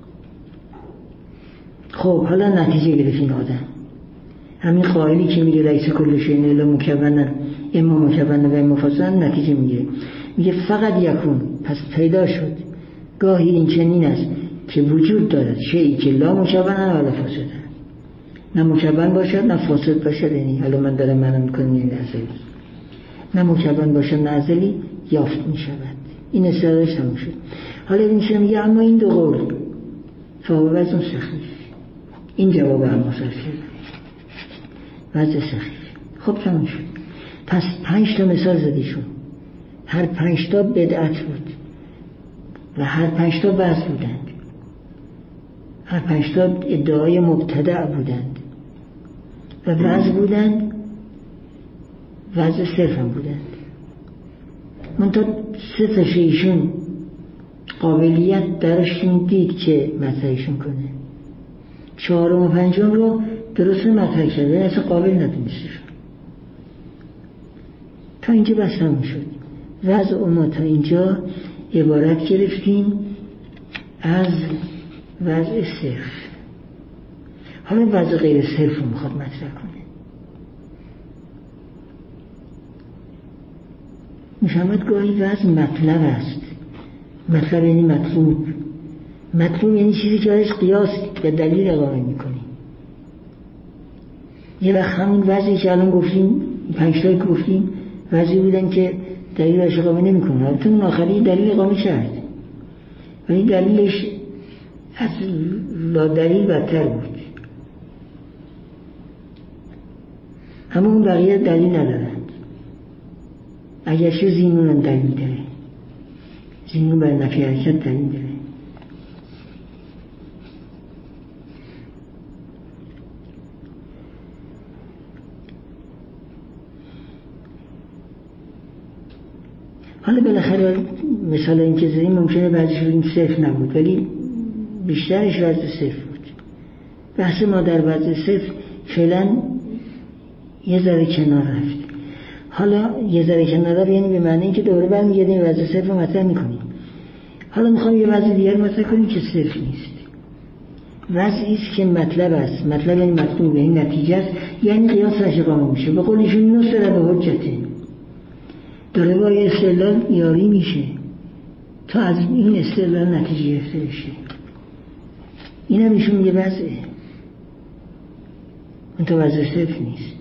خب حالا نتیجه گرفت این آدم، همین قائلی که میگه لیس کل شیء الا مکونن، اما مکونن و اما فاسدن، نتیجه میگه فقط یکون، پس پیدا شد. گاهی این چنین است که وجود دارد شیئی که لا مکونن ولا فاسدن، نه مکون باشد نه فاسد باشد. یعنی حالا من دارم منم میکنم این ازلی، نه مکون باشد نه ازلی یافت میشود. این استعدادش تموم شد. حالا این چه میگه؟ اما این دو قول فهو وضع سخیف، این جواب اما صرفه وضع سخیف. خب تموم شد. پس 5 تا مثال زدی شد، هر 5 تا بدعت بود و هر 5 تا وضع بودند، هر 5 تا ادعای مبتدع بودند و وضع بودند، وضع صرف هم بودند. من تا 3 تاش ایشون قابلیت درشون دید که مطرحشون کنه، 4 و 5 رو درست مطرح کرده، اصلا قابل ندونستشون. تا اینجا بس تموم شد. وضع ما تا اینجا عبارت گرفتیم از وضع صرف. حالا وضع غیر صرف رو میخواد مطرح کنه. میفهمد گاهی وضع مطلب است. مطلب یعنی مطلوب. مطلوب یعنی چیزی که ازش قیاس یا دلیل اقامه میکنی. یه وقت همون وضعی که الان گفتیم، 5 تایی که گفتیم وضعی بودن که دلیل ازش اقامه نمیکنه. البته اون آخری دلیل اقامه کرد ولی دلیلش از لا دلیل بدتر بود. همه اون بقیه دلیل ندارند. اگرچه زینون هم دلیل داره، زینون بر نفی حرکت دلیل داره. حالا بالاخره مثال این که زدیم ممکنه بعضیش این صرف نبود ولی بیشترش وضع صرف بود. بحث ما در وضع صرف فعلا یه ذره کنار رفت. حالا یه ذره کنار رفت یعنی به معنی اینکه دوباره برمیگردیم وضع صرف رو مطرح میکنیم. حالا میخوام یه وضع دیگر مطرح کنیم که صرف نیست. وضعی است که مطلب است. مطلب یعنی مطلوب، یعنی نتیجه است، یعنی قیاس رش اقامه میشه. به قول ایشون نصر به حجته، داره با یه استدلال یاری میشه تا از این استدلال نتیجه گرفته بشه. این هم ایشون میگه وضعه، اون تا وضع صرف نیست.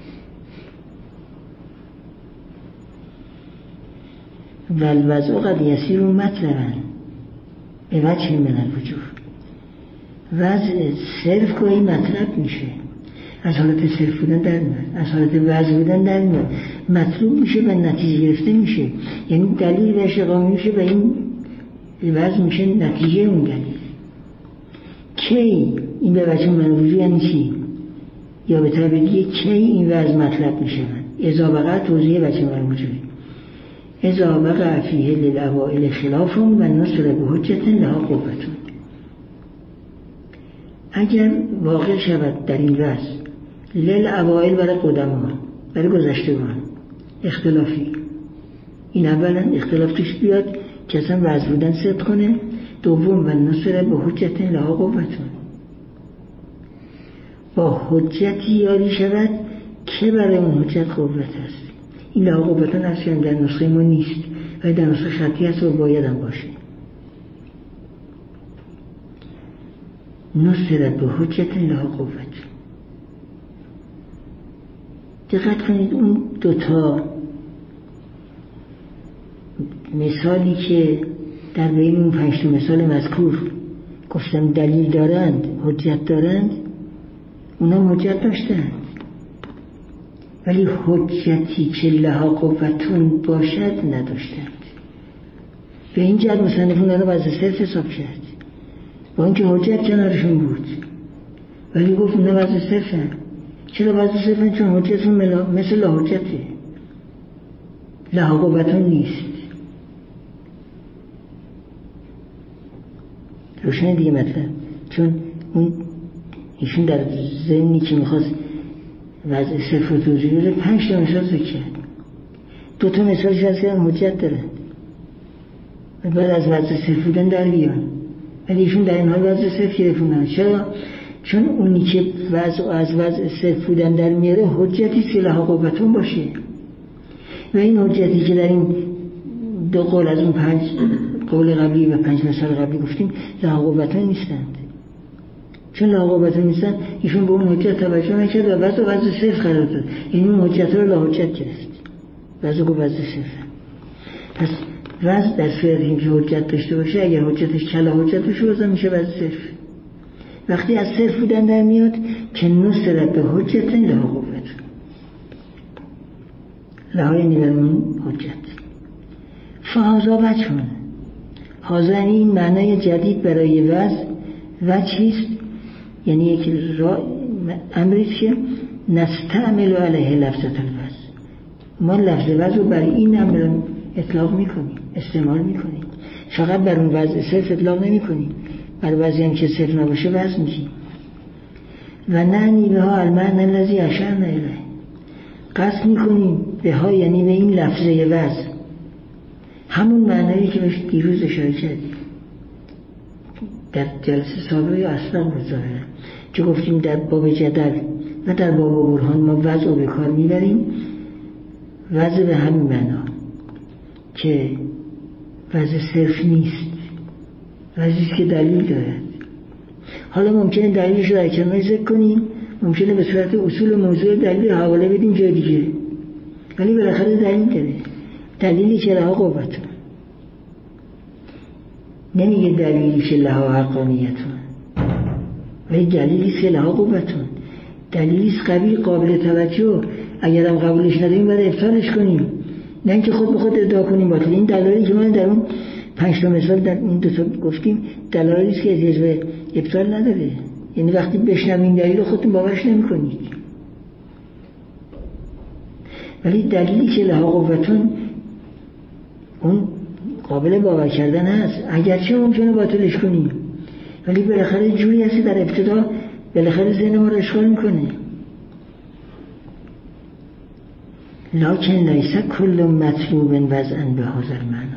والوضع قد یسیر مطلبا به وجه من الوجوه. وضع صرف گاهی مطلب میشه، از حالت صرف بودن در میاد، از حالت وضع بودن در میاد، مطلوب میشه و نتیجه گرفته میشه. یعنی دلیل بهش اقامه میشه و این وضع میشه نتیجه اون دلیل. کی این به وجه من الوجوه یعنی چی؟ یا به طور دیگه کی این وضع مطلب میشه؟ اذا وقع توضیح وجه من الوجوه، اذا وقع فیه للأوائل خلاف و نصر به حجت لها قوتون. اگر واقع شود در این وضع للأوائل برای قدما، برای گذشتگان اختلافی، این اولا اختلاف توش بیاد که اصلا وضع بودن صدق کنه، دوم و نصر به حجت لها قوتون، با حجتی یاری شود که برای اون حجت قوت است. این لها قوتون اصلا در نسخه ما نیست و در نسخه خطی هست و باید هم باشه. نصرت به حجت لها قوت. دقت کنید اون دوتا مثالی که در بین اون 5 مثال مذکور گفتم دلیل دارند، حجت دارند، اونا حجت داشتند، ولی حجتی که لها قوتون باشد نداشتند. به این جهت مصنفون رو وضع صرف حساب کرد، با اینکه حجت کنارشون بود، ولی گفت اونا وضع صرفن. چرا وضع صرفن؟ چون حجتون مثل لا حجته، لها قوتون نیست. روشن دیگه مطلب، چون اون ایشون در ذهنی که میخواست وضع صرف و توضیح رو 5 مثال ذکر کرد. 2 مثالش از که حجت دارند و بعد از وضع صرف بودن در بیان، ولی ایشون در این حال وضع صرف گرفتن. چرا؟ چون اونی که از وضع صرف بودن در میاره حجتی که لها قوتون باشه، و این حجتی که در این 2 قول از اون 5 قول قبلی و 5 مثال قبلی گفتیم لها قوتون نیستند. چون لها قوتون نیستند ایشون به اون حجت توجه نکرد و وضع صرف قرار داد، این اون حجت رو لا حجت گرفت، وضع صرف. پس وضع در صورتی که حجت داشته باشه، اگر حجتش کلا حجت باشه بازم میشه وضع صرف. وقتی از صرف بودن در میاد که نصرت به حجت لها قوت، لها یعنی در اون حجت. فهذا وجهون، حاضر این معنای جدید برای وضع چیست؟ یعنی یک امریست که نستعمل علیه لفظة الوضع، ما لفظ وضع رو برای این امر اطلاق میکنیم، استعمال میکنیم، فقط بر اون وضع صرف اطلاق نمیکنیم، بر وضعی هم که صرف نباشه وضع میگیم. و نعنی بها المعنی الذی اشرنا الیه، قصد میکنیم بها یعنی به این لفظه وضع همون معنایی که بهش دیروز اشاره کردیم در جلسه سابقه اصلا بزاره که گفتیم در باب جدل و در باب برهان ما وضع رو به کار میبریم. وضع به همین معنا که وضع صرف نیست، وضعی که دلیل دارد. حالا ممکنه دلیلش رو در کنار ذکر کنیم، ممکنه به صورت اصول موضوع دلیل حواله بدیم جای دیگه، ولی بالاخره دلیل داره. دلیلی که لها قوتون، نمیگه دلیلی که لها حقانیتون، ولی دلیلی که لها قوتون، دلیلی قوی قابل توجه. اگر هم قبولش نداریم باید ابطالش کنیم، نه اینکه خود به خود ادعا کنیم باطل. این دلایلی که ما در اون 5 مثال در این 2 گفتیم دلایلی است که احتیاج به ابطال نداره. یعنی وقتی بشنوین دلیل خودتون باورش نمی‌کنید، ولی دلیلی که لها قوتون اون قابل باور کردن هست، اگرچه ممکنه باطلش کنیم، ولی بالاخره جوری هستی در ابتدا بالاخره ذهن ما رو اشغال میکنه. لکن لیس کل مطلوب وضعا به هذا المعنی،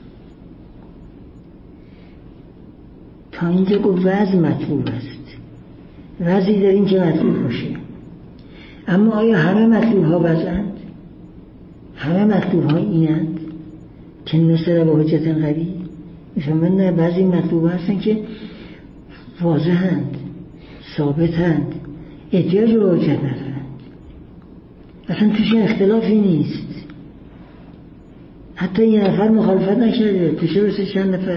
تا اینجا گفت وضع مطلوب است، وضعی داریم که مطلوب باشه. اما آیا همه مطلوب ها وضعند؟ همه مطلوب ها اینند که نصر با حجت قوی؟ میفهمن نه، بعضی مطلوب هستن که واضحند، ثابتند، احتیاج به حجت ندارند، اصلا توش اختلافی نیست. حتی یه نفر مخالفت نکرده، تو چه بسه چند نفر،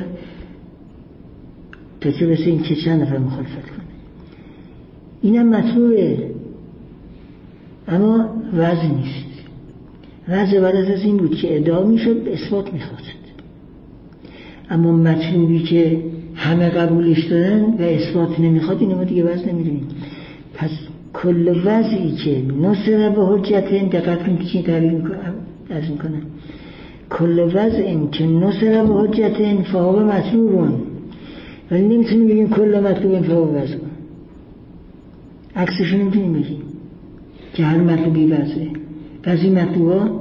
تو چه بسه این که چند نفر مخالفت کنه. اینم مطلوبه، اما وضع نیست. وضع بعد از این بود که ادعا میشد اثبات میخواست، اما مطلوبی که همه قبولش دارن و اثبات نمیخواد، اینو ما دیگه وضع نمیدونیم. پس کل وضعی که نصر به حجت، دقت کنید که تعبیر میکنم، کل وضعی که نصر به حجت فهو مطلوبون، ولی نمیتونیم بگیم کل مطلوبین فهو وضع، عکسشون نمیتونیم بگیم که هر مطلوبی وضعه. بعضی مطلوبا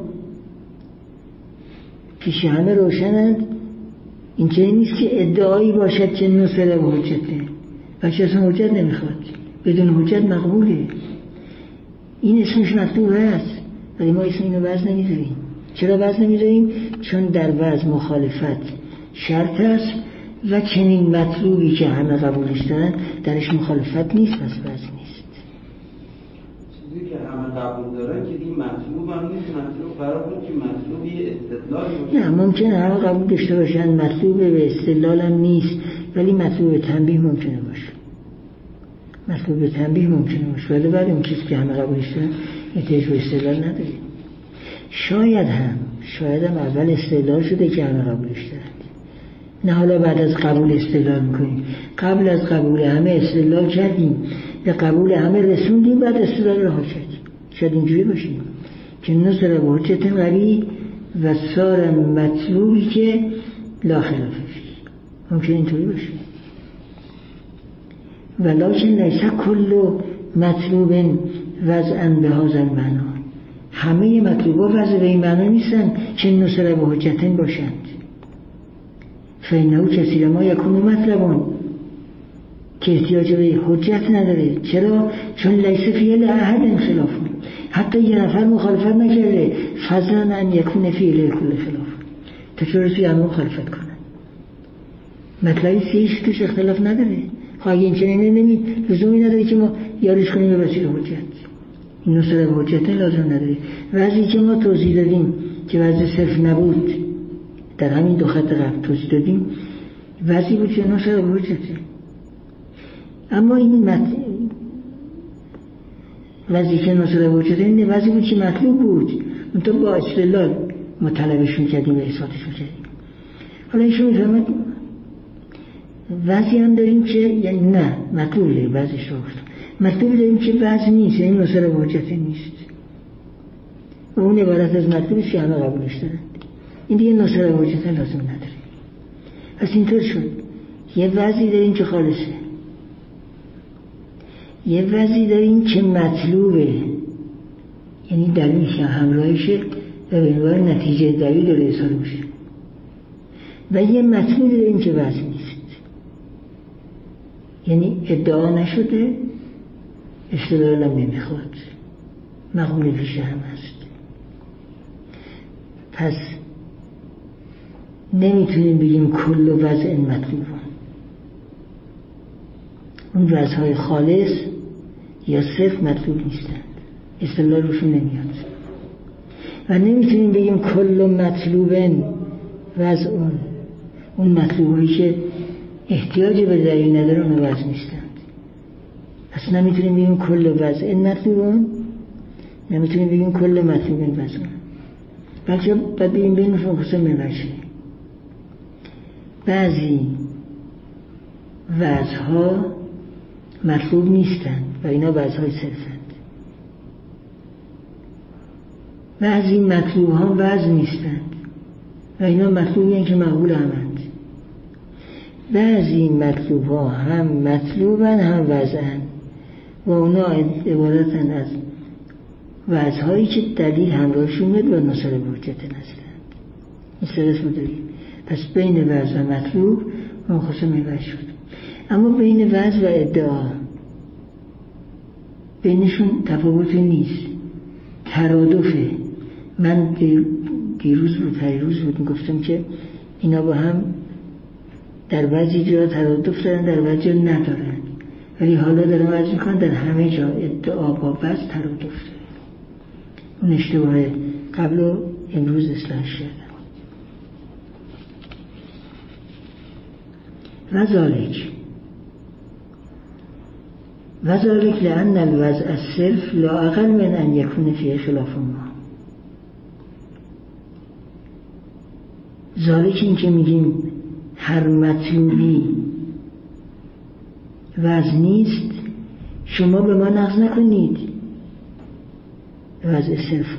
پیش همه روشنند، این که نیست که ادعایی باشد که نصر به حجته، بچه اصلا حجت نمیخواد، بدون حجت مقبوله، این اسمش مطلوب هست، ولی ما اسم اینو وضع نمیذاریم. چرا وضع نمیذاریم؟ چون در وضع مخالفت شرط است و چنین مطلوبی که همه قبولش دارن درش مخالفت نیست، پس وضع نیست. چیزی که همه قبول دارن که این مطلوب هم نیست، مطلوب قرار بود که مطلوب یه استدلالی باشه. نه ممکنه همه قبول داشته باشن، مطلوب به استدلال هم نیست، ولی مطلوب به تنبیه ممکنه باشه. مطلوب به تنبیه ممکنه باشه، ولی بعد اون چیزی که همه قبولش دارن احتیاج به استدلال نداره. شاید هم اول استدلال شده که همه قبولش دارن، نه حالا بعد از قبول استدلال میکنیم. قبل از قبول همه استدلال کردیم، به قبول همه رسوندیم، بعد استدلال رها کردیم. شاید اینجوری باشیم که نصر به حجت قوی و سار مطلوبی که لا خلاف فیه. ممکن اینطوری باشه. ولکن لیس کل مطلوب وضعا به هذا المعنی. همه مطلوبا وضع به این معنا نیستن که نصر به حجت باشند. فإنه کثیر ما یکون مطلبان، که احتیاج به حجت نداره. چرا؟ چون لیس فیه لأحد خلاف، حتی یه نفر مخالفت نکرده، فضلا ان یکون فیه کل خلاف، تا چرا توی همه مخالفت کنن. مطلبی سیش توش اختلاف نداره. خواهی این چنینه لزومی نداره که ما یارش کنیم به وسیله حجت. این نصر به حجت لازم نداره. وضعی که ما توضیح دادیم که وضع صرف نبود، در همین دو خط قبل توضیح دادیم، وضعی بود که نصر به حجته. اما این وضعی که نصر به حجته این وضعی بود که مطلوب بود، منطقه با استدلال مطلبشون کردیم و اثباتشون کردیم. حالا ایشون میفهمد وضعی هم داریم که یعنی نه مطلوب داریم، وضعش رو گفتم، مطلوب داریم که وضع نیست، یعنی نصر به حجته نیست، و اون عبارت از مطلوبی که همه قبولش دارن. این دیگه نصر به حجته لازم نداره. پس اینطور شد یه وضعی داریم که خالصه، یه وضعی داریم که مطلوبه، یعنی دلیل که همراهشه و به عنوان نتیجه دلیل داره احصال میشه، و یه مطلوبی داریم که وضع نیست، یعنی ادعا نشده، استدلال هم نمیخواد، مقوله پیش هم هست. پس نمیتونیم بگیم کل وضع مطلوب. اون وضعهای خالص یا صرف مطلوب نیستند، استدلال روشون نمیاد. و نمیتونیم بگیم کل مطلوبن وضع اون مطلوبهایی که احتیاج به دلیل نداره اون وضع نیستند. پس نمیتونیم بگیم کل وضع مطلوبن، نمیتونیم بگیم کل مطلوبن وضع، بلکه باید بگیم بینشون خصوصا منوشه. بعضی وضعها مطلوب نیستند و اینا وضعهای صرفند. بعضی مطلوب ها وضع نیستند و اینا مطلوبی هستند که مقبول همند. بعضی مطلوب ها هم مطلوبن هم وضعن و اونا عبارتن از وضعهایی که دلیل همراهشون میاد و نصر به حجت نزدند. این سرس رو داریم. پس بین وضع و مطلوب منخصم میبر شد. اما بین وضع و ادعا بینشون تفاوتی نیست، ترادفه. من دیروز بود میگفتم که اینا با هم در بعضی جا ترادف دارن، در بعضی جا ندارن، ولی حالا دارم عرض میکنم در همه جا ادعا با وضع ترادف داره. اون اشتباه قبل و امروز اصلاحش کردم. وذالک لأن الوضع الصرف لا اقل من ان یکون فیه خلاف ما. ذالک این که میگیم هر مطلوبی وضع نیست، شما به ما نقض نکنید وضع صرفو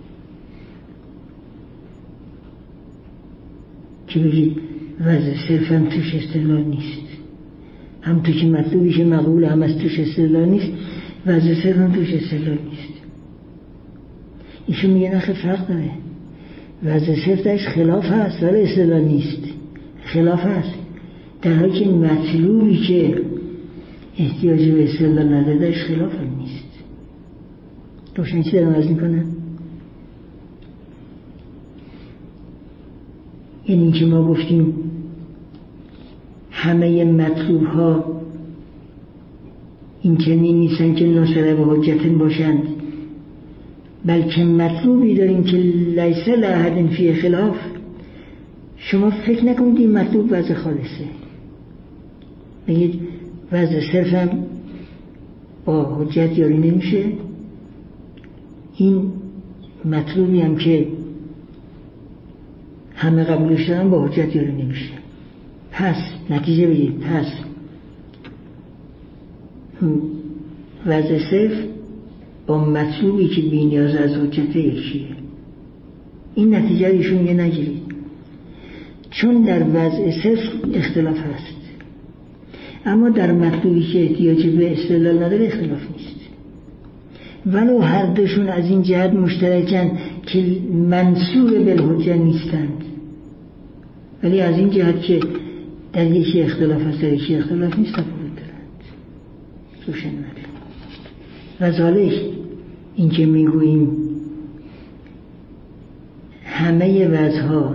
که بگید وضع صرف هم توش استدلال نیست، هم تو که مطلوبی که مقبول هم از توش استدلال نیست، وضع صرف هم توش استدلال نیست. ایشون میگه نخه فرق داره، وضع صرف درش خلاف هست ولی استدلال نیست، خلاف هست، در حالی که مطلوبی که احتیاجی به استدلال نداره درش خلاف هم نیست. روشن چی دارم عرض میکنم؟ یعنی که ما گفتیم همه مطلوب ها این چنین نیستن که نصره و حجت باشند، بلکه مطلوبی داریم که لیس لأحد فی خلاف. شما فکر نکنید این مطلوب وضع خالصه، بگید وضع صرفم با حجت یاری نمیشه، این مطلوبی هم که همه قبولش دارن با حجت یاری نمیشه. پس نتیجه بگید، پس وضع صرف با مطلوبی که بی نیاز از حجت یکیه. این نتیجه ایشون میگه نگیرید، چون در وضع صرف اختلاف هست، اما در مطلوبی که احتیاج به استدلال نداره اختلاف نیست. ولو هر دوشون از این جهت مشترکن که منصوب بالحجه نیستند، ولی از این جهت که در یکی اختلاف هست در یکی اختلاف نیست تفاوت دارند. روشن مطلب. و ذالک این که میگوییم همه وضعها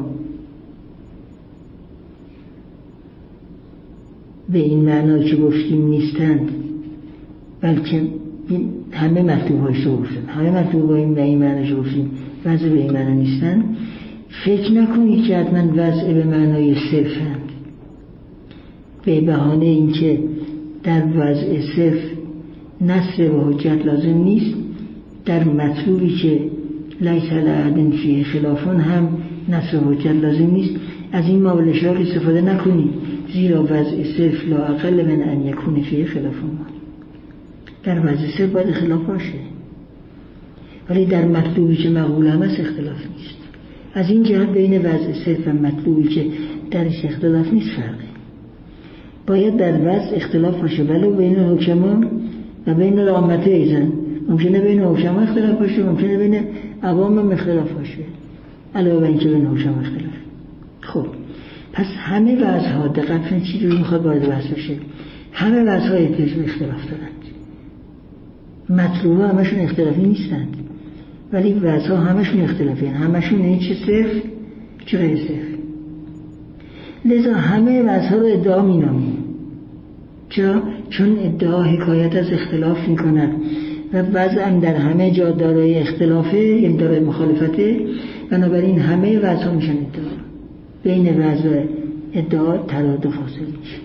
به این معنا که گفتیم نیستند، بلکه همه مطلوب هایش رو گفتیم، همه مطلوب های به این معنی رو گفتیم وضع به این معنی نیستند. فکر نکنید که حتما وضع به معنای صرفند به بهانه این که در وضع صرف نصر و حجت لازم نیست، در مطلوبی که لیس لأحد فیه خلافون هم نصر و حجت لازم نیست. از این مابلشار استفاده نکنید، زیرا وضع صرف لا اقل من ان یکون فیه خلافون. در وضع صرف باید خلاف باشه، ولی در مطلوبی که مقبول هم است اختلاف نیست. از این جهت بین وضع صرف و مطلوبی که درش اختلاف نیست فرقه. باید در وضع اختلاف باشه، ولو بین حکما و بین العامه ایزن. ممکنه بین حکما اختلاف باشه، ممکنه بین عوام هم اختلاف باشه، علاوه بر اینکه بین حکما اختلاف. خب پس همه وضعها دقت کنید چی جوری میخواد وارد بحث بشه. همه وضعها احتیاج به اختلاف دارند. مطلوبه همشون اختلافی نیستند، ولی وضعها همشون اختلافی هستند. همشون این چه صرف چه غیر صرف. لذا همه وضعها رو ادعا مینامیم. چرا؟ چون ادعا حکایت از اختلاف میکند و وضع هم در همه جا دارای اختلافه، یعنی دارای مخالفته. بنابراین همه وضعها میشن ادعا. بین وضع ادعا ترادف حاصل میشه.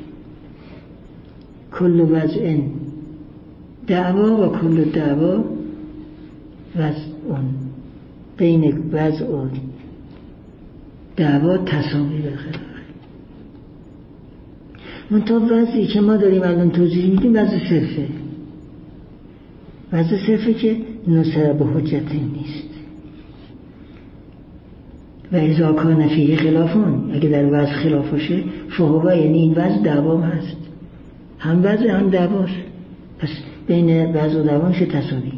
کل وضع دعوا و کل دعوا وضع، بین وضع و دعوا تساوی برقرار. منتها وضعی که ما داریم الان توضیح میدیم وضع صرفه، وضع صرفه که نصر به حجت نیست. و اذا کان فیه خلافون، اگه در وضع خلاف باشه فهو، یعنی این وضع دعوا هست، هم وضع هم دعواست، پس بین وضع و دعوا میشه تساوی.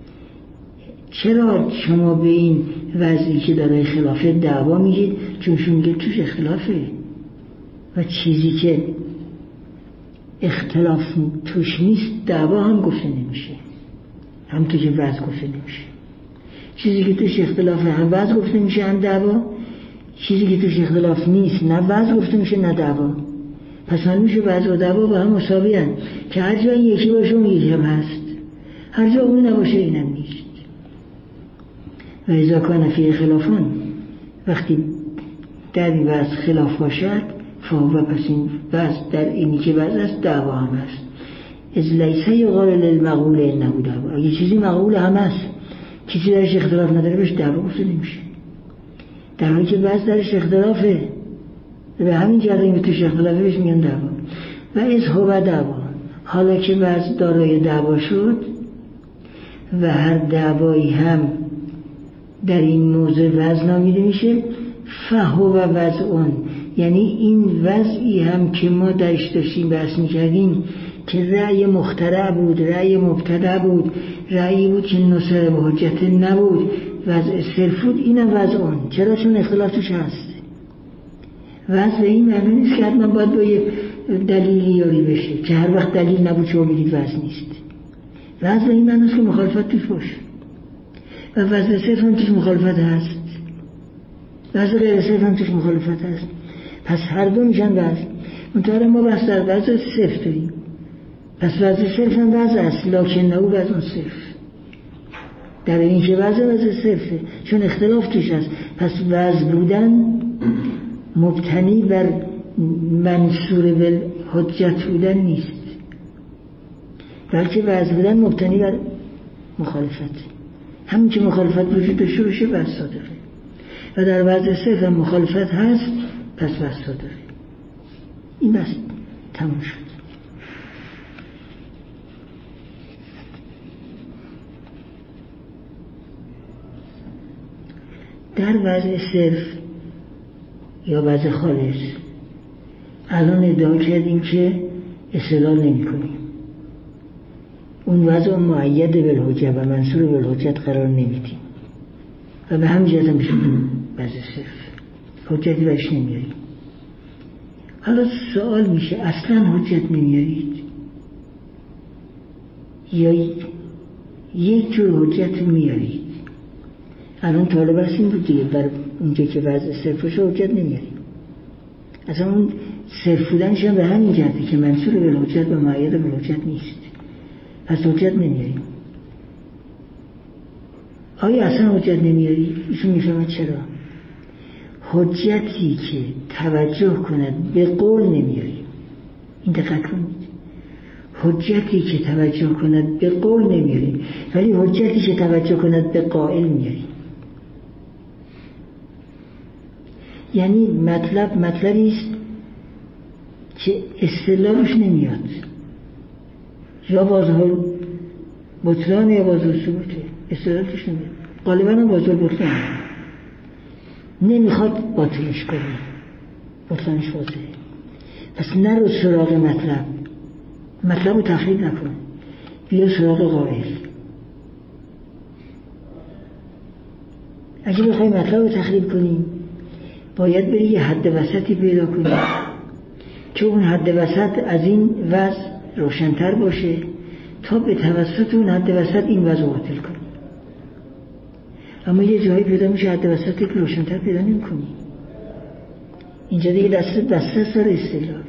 چرا شما به این وضعی که داره خلافه دعوا میگید؟ چون شما میگید توش اختلافه و چیزی که اختلاف توش نیست دعوا هم گفته نمیشه، هم تو که وضع گفته نمیشه. چیزی که توش اختلافه هم وضع گفته میشه هم دعوا، چیزی که توش اختلاف نیست نه وضع گفته میشه نه دعوا. پس من میشه وضع و دعوا با هم مساوی هستند که هر جا یکی باشه اون یکی هم هست، هر جا اون نباشه اینم نیست. و اذا کان فیه خلافون، وقتی در این وضع خلاف باشد فهو، پس این وضع در اینی که وضع است دعوا هم هست. از لیسه یقال للمقبول انه دعوا، اگه چیزی مقبول هم هست چیزی درش اختلاف نداره بهش دعوا گفته نمیشه، در حالی که وضع درش اختلافه به همین جهت این توش اختلافه بهش میگن دعوا. و از هو دعوا، حالا که وضع دارای دعوا شد و هر دعوایی هم در این موضوع وضع نامیده میشه، فهو وضعون، یعنی این وضعی هم که ما درش داشتیم بحث میکردیم که رأی مخترع بود، رأی مبتدع بود، رأیی بود که نصر به حجت نبود، وضع صرف بود، اینم وضعون. چرا؟ چون اختلاف توش هست. وضع این معنی نیست که حتما باید با یه دلیلی یاری بشه که هر وقت دلیل نبود شما بگید وضع نیست. وضع این معنی است که مخالفت توش باشه و وضع صرف هم توش مخالفت هست، وضع غیر صرف هم توش مخالفت هست. پس هر دو میشن وضع. منطقه ما بحث در وضع صرف داریم، پس وضع صرف هم وضع است، لکن نه وضع صرف. در این که وضع صرفه، چون اختلاف توش هست. پس وضع بودن مبتنی بر منصور به حجت بودن نیست، بلکه وضع بودن مبتنی بر مخالفت. همین که مخالفت وجود داشته باشه وضع صادقه، و در وضع صرف هم مخالفت هست، پس وضع صادقه. این بس تموم شد. در وضع صرف یا وضع خالص الان ادعا کردیم که استدلال نمی کنیم، اون وضع مؤید بالحجت و منصور بالحجت قرار نمیدیم و به همین جهت هم میشونیم وضع صرف، حجتی برش نمیاریم. حالا سوال میشه اصلا حجت نمیارید یا یک جور حجت میارید؟ الان طالب هست این بود دیگه، بر اونجا که وضع صرفش حجت نمیاریم. اصلا اون صرف بودنش هم به همین جهته که منصور بالحجت و مؤید بالحجت نیست، پس حجت نمیاریم. آیا اصلا حجت نمیاری؟ ایشون میفهمد چرا. حجتی که توجه کند به قول نمیاریم. این دقت کنید، حجتی که توجه کند به قول نمیاریم، ولی حجتی که توجه کند به قائل میاریم. یعنی مطلبی است که استدلالش نمیاد، یا بازه بطلان یا بازه ثبوته، استدلالش نمیاد. غالبا هم بازه بطلان نمیخواد باطلش کنه، بطلانش واضحه. پس نرو سراغ مطلب رو تخریب نکن، بیا سراغ قائل. اگه بخوای مطلب رو تخریب کنیم باید بری یه حد وسطی پیدا کنیم که اون حد وسط از این وضع روشن‌تر باشه تا به توسط اون حد وسط این وضع باطل کنیم. اما یه جایی پیدا میشه حد وسطی که روشن‌تر پیدا نمی‌کنی. اینجا دیگه دست سر استدلال.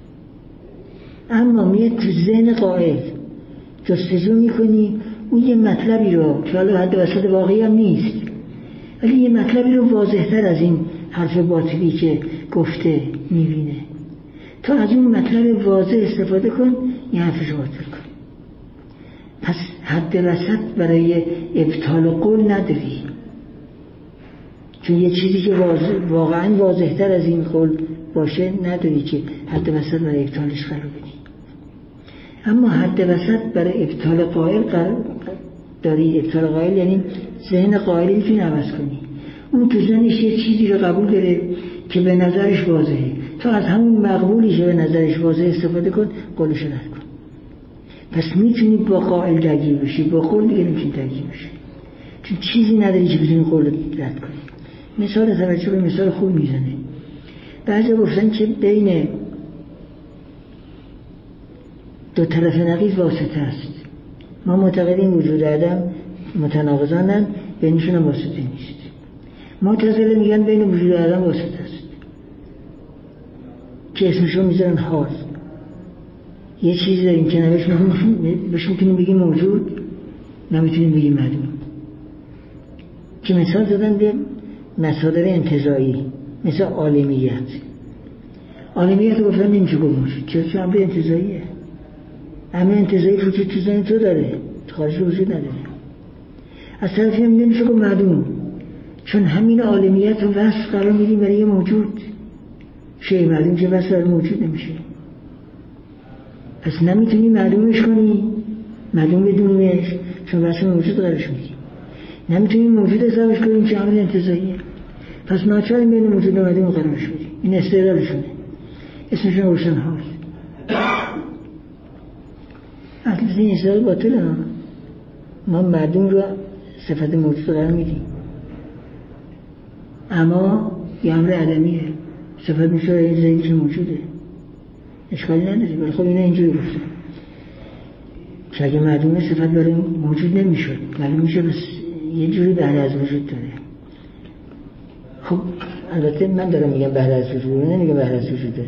اما میاد تو ذهن قائل جستجو میکنی اون یه مطلبی رو که حالا حد وسط واقعی هم نیست، ولی یه مطلبی رو واضح‌تر از این حرف باطلی که گفته میبینه، تا از اون مطلب واضح استفاده کن، یه حرفش باطل کن. پس حد وسط برای ابطال قول نداری، چون یه چیزی که واقعا واضح‌تر از این قول باشه نداری که حد وسط برای ابطالش قرار بدی. اما حد وسط برای ابطال قائل قرار داری. ابطال قائل یعنی ذهن قائلی میتونی عوض کنی. اون تو ذهنش یه چیزی رو قبول داره که به نظرش واضحه، تا از همون مقبولی که به نظرش واضحه استفاده کن، قولش رد کن. پس میتونی با قائل درگیر بشی، با قول دیگه نمیتونی درگیر بشی، چون چیزی نداری که بتونی قول رد کنی. مثال توجه به مثال خوب میزنه. بعضی گفتن که بین دو طرف نقیض واسطه است. ما معتقدیم وجود عدم متناقضانن، بینشون هم واسطه نیست. معتزله میگن بین وجود عدم واسطه است که اسمشون میذارن حال. یه چیزی داریم که بهش میتونیم بگیم موجود، نمیتونیم بگیم معدوم. که مثال دادن به مصادر انتزاعی مثل عالمیت. عالمیت رو گفتن نمیشه گفت موجود، چون امر انتزاعیه. امر انتزاعی وجود تو ذهن تو داره، تو خارج وجود نداره. از طرفی هم نمیشه گفت معدوم، چون همین عالمیت رو وصف قرار میدیم برای یه موجود. شیء معدوم که وصف برای موجود نمیشه. پس نمیتونی معدومش کنی، معدوم بدونیمش، چون وصف موجود قرارش میدیم. نمیتونی موجود حسابش کنیم که عامل انتزاعیه، پس ناچاریم بین موجود و معدوم قرارش میدیم. این استدلالشونه، اسمشون روشن حال. اصلا این استدلال باطله. ما معدوم رو صفت موجود قرار میدیم، اما یه امر عدمیه، صفت میشه این زنگی که موجوده، اشکالی نداری. ولی خب اینا اینجوری گفتن که اگه معدوم صفت برای موجود نمیشد، ولی میشه بس یه جوری بهره از وجود داره. خب البته من دارم میگم بهره از وجود، نمیگم بهره از وجود داره.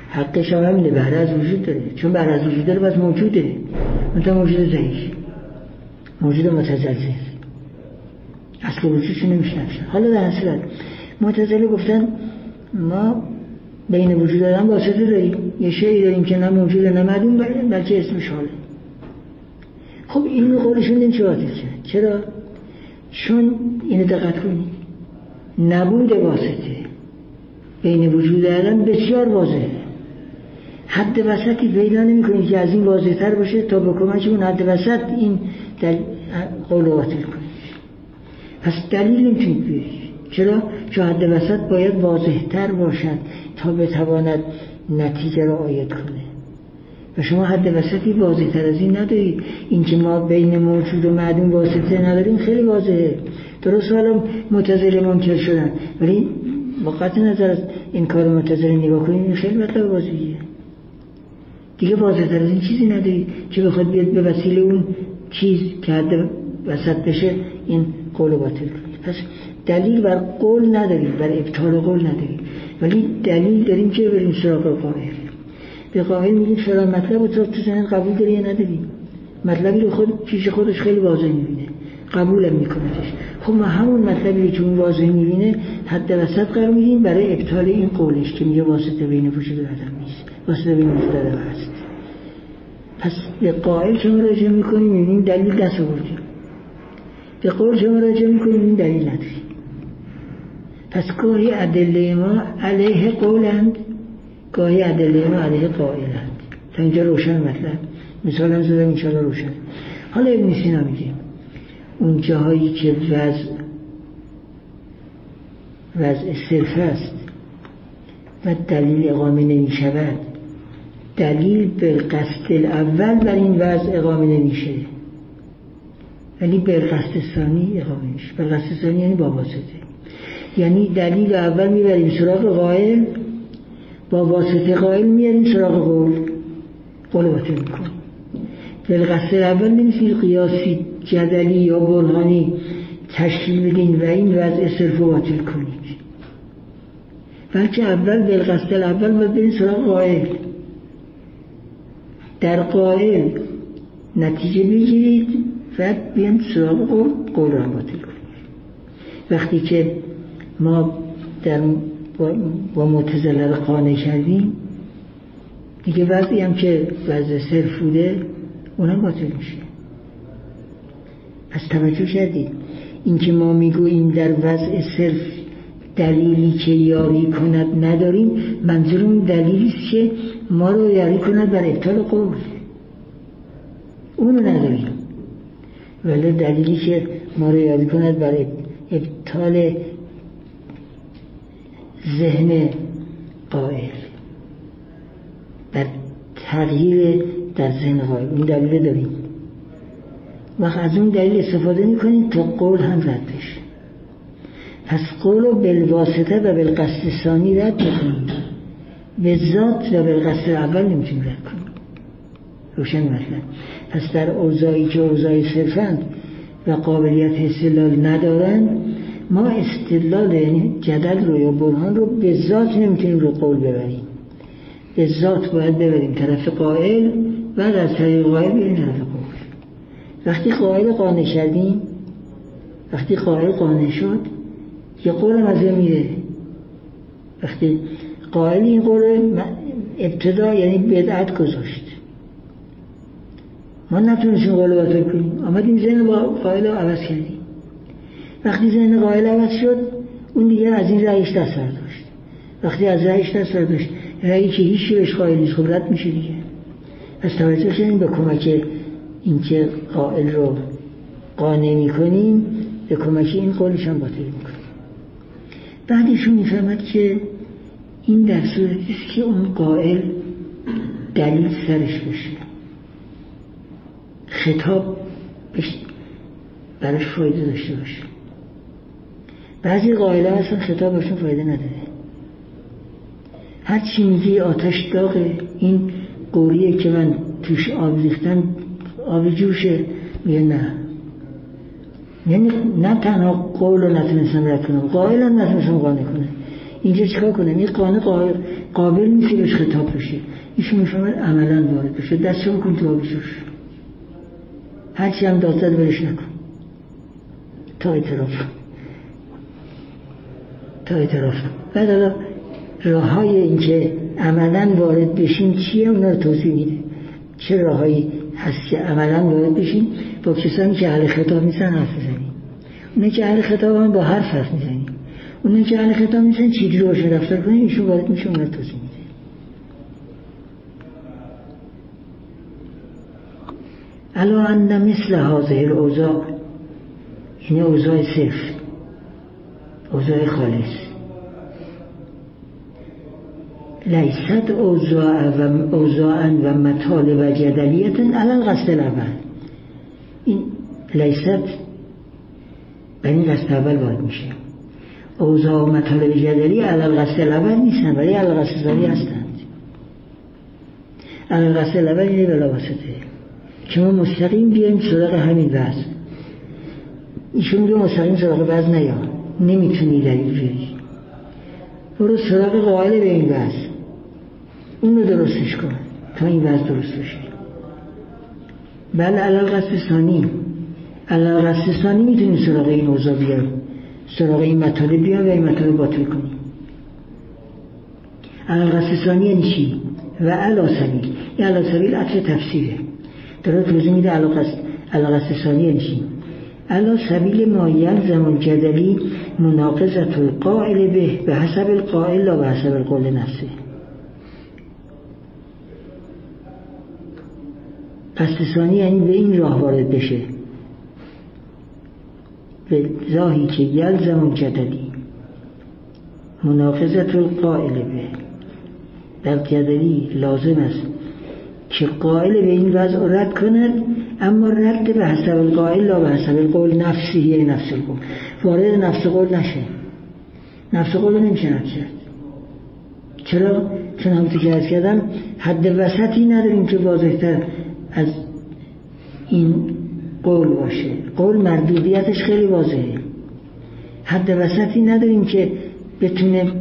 حقش هم همینه، بهره از وجود داره، چون بهره از وجود داره بس موجوده، منتها موجود ضعیف، موجود متزلزل، اصل وجودش نمیشنفشه. حالا در صورت معتزله گفتن ما بین وجود آدم واسطه داریم، یه شیئی داریم که نه موجوده نه معدوم، بلکه اسمش حاله. خب این قولشون نمیشه باطل کرد. چرا؟ چون اینو دقت کنید، نبود واسطه بین وجود آدم بسیار واضحه، حد وسطی پیدا نمی‌کنید که از این واضح‌تر باشه تا با کمک اون حد وسط این قول رو باطل کنید. پس دلیل نمیتونید بیارید. چرا؟ چون حد وسط باید واضح‌تر باشد تا بتواند نتیجه را عاید کنه و شما حد وسطی واضح‌تر از این ندارید. این که ما بین موجود و معدوم واسطه نداریم خیلی واضحه. درست حالا معتزله منکر شدن، ولی با قطع نظر از این کار معتزله نگاه کنید این خیلی مطلب واضحیه. دیگه واضح‌تر از این چیزی ندارید که بخواد بیاد به وسیله اون چیز که حد وسط بشه این قول باطل کنید. پس دلیل بر قول نداریم، بر ابطال قول نداریم، ولی دلیل داریم که بریم سراغ قائل. به قائل میگیم فلان مطلب رو تو ذهن قبول داری یا نداری، مطلبی رو خود پیش خودش خیلی واضح میبینه، قبولم میکنتش. خب ما همون مطلبی که اون واضح میبینه حد وسط قرار میدیم برای ابطال این قولش که میگه واسطه بین وجود و عدم نیست، واسطه بین وجود و عدم هست. پس به قائل که مراجعه میکنیم میبینیم دلیل دست آوردیم، به قول که مراجعه میکنیم این دلیل نداریم. پس گاهی ادله ما علیه قولند، گاهی ادله ما علیه قائلند. تا اینجا روشن مطلب، مثال هم زدم انشاءالله روشن. حالا ابن سینا میگه اون جاهایی که وضع صرف است و دلیل اقامه نمی شود، دلیل به قصد الاول بر این وضع اقامه نمیشه، ولی به قصد ثانی اقامه میشه. به قصد ثانی یعنی با واسطه، یعنی دلیل اول میبریم سراغ قائل، با واسطه قائل میاریم سراغ قول باطل میکنیم. به قصد اول نمیشه قیاسی جدلی یا برهانی تشکیل بدین و این وضع صرف و باطل کنید، بلکه اول به قصد اول باید بریم سراغ قائل، در قائل نتیجه بگیرید و بیان سراغ قول را باطل کنید. وقتی که ما با معتزله را قانع کردیم دیگه وضعی هم که وضع صرف بوده اونم باطل میشه. پس توجه کردید این که ما میگوییم در وضع صرف دلیلی که یاری کند نداریم، منظور اون دلیلی است که ما رو یاری کند بر ابطال قول، اونو نداریم. ولی دلیلی که ما رو یاری کند بر ابطال ذهن قائل، در تغییر در ذهن قائل، اون دلیل داریم. وقت از اون دلیل استفاده میکنیم تا قول هم رد بشه. پس قول رو بالواسطه و بالقصد ثانی رد میکنیم، به ذات و بالقصد اول نمیتونیم رد کنیم. روشن مطلب. پس در اوضاعی که اوضاعی صرفند و قابلیت استدلال ندارن، ما استدلال یعنی جدل رو یا برهان رو به ذات نمیتونیم رو قول ببریم، به ذات باید ببریم طرف قائل و از طریق قائل بریم طرف قول. وقتی قائل قانع شدیم، وقتی قائل قانع شد یه قول هم از میره. وقتی قائل این قول ابتدا یعنی بدعت گذاشت، ما نتونستیم قول باطل کنیم، آمدیم ذهن با قائل رو عوض کردیم. وقتی ذهن قائل عوض شد اون دیگه از این رأیش دست برداشت. وقتی از رأیش دست برداشت، رأیی که هیچی بهش قائل نیست، خب رد میشه دیگه. پس توجه کنیم به کمک این که قائل رو قانع میکنیم، به کمک این قولش هم باطل میکنیم. بعدشون میفهمد که این در صورتی است که اون قائل دلیل سرش باشه، خطاب براش فایده داشته باشه. بعضی قائل‌ها اصلا خطاب باشون فایده نداره، هر چی میگی آتش داغه، این قوریه که من توش آب ریختم آب جوشه، میگه نه. یعنی نه تنها قول رو نتونستم رد کنم، قائل هم نتونستم قانع کنم. اینجا چیکار کنم؟ این قابل نیست بهش خطاب بشه. ایشون میفهمه عملا وارد بشه، دستشو بکن تو آب جوش، هرچی هم داد زد برش نکن تا اعتراف. بعد حالا راه های این که عملا وارد بشین چیه اونا رو توضیح میده. چه راههایی هست که عملا وارد بشین؟ با کسانی که اهل خطاب نیستن حرف بزنی. اونایی که اهل خطاب هم با حرف میزنی. اونایی که اهل خطاب نیستن چجوری روشن رفتار کنی، ایشون وارد میشه اونا رو توضیح میده. الا ان مثل هذه الاوضاع، این اوضاع صرف، اوضاع خالص، لیست اوضاعا و مطالب جدلیت علی القصد الاول. این لیست به این قصد اول وارد میشه. اوضاع و مطالب جدلی علی القصد الاول نیستن ولی علی القصد ثانی هستند. علی القصد الاول اینه بلا واسطه که ما مستقیم بیایم سراغ همین وضع. ایشون میگه مستقیم سراغ وضع نیا، نمیتونی دلیل بیاری، برو سراغ قائل به این وضع، اون رو درستش کن تا این وضع درست بشه. بله علی القصد ثانی میتونیم سراغ این اوضاع بیاریم، سراغ این مطالب بیاریم و این مطالب باطل کنیم. علی القصد ثانی یعنی چی؟ و علی سبیل، این علی سبیل عطف تفسیره، داره توضیح میده. علی القصد ثانی یعنی چی؟ علی سبیل ما یلزم الجدلی مناقضة القائل به حسب القائل لا به حسب القول نفسه. قصد ثانی یعنی به این راه وارد بشه، به راهی که یلزم الجدلی مناقضة القائل به، در جدلی لازم است که قائل به این وضع رد کند، اما رد به حسب القائل لا به حسب القول نفسیه، نفس القول، وارد نفس قول نشه. نفس قول نمیشه رد کرد. چرا؟ چون همونطور که عرض کردم حد وسطی نداریم که واضح‌تر از این قول باشه. قول مردودیتش خیلی واضحه، حد وسطی نداریم که بتونه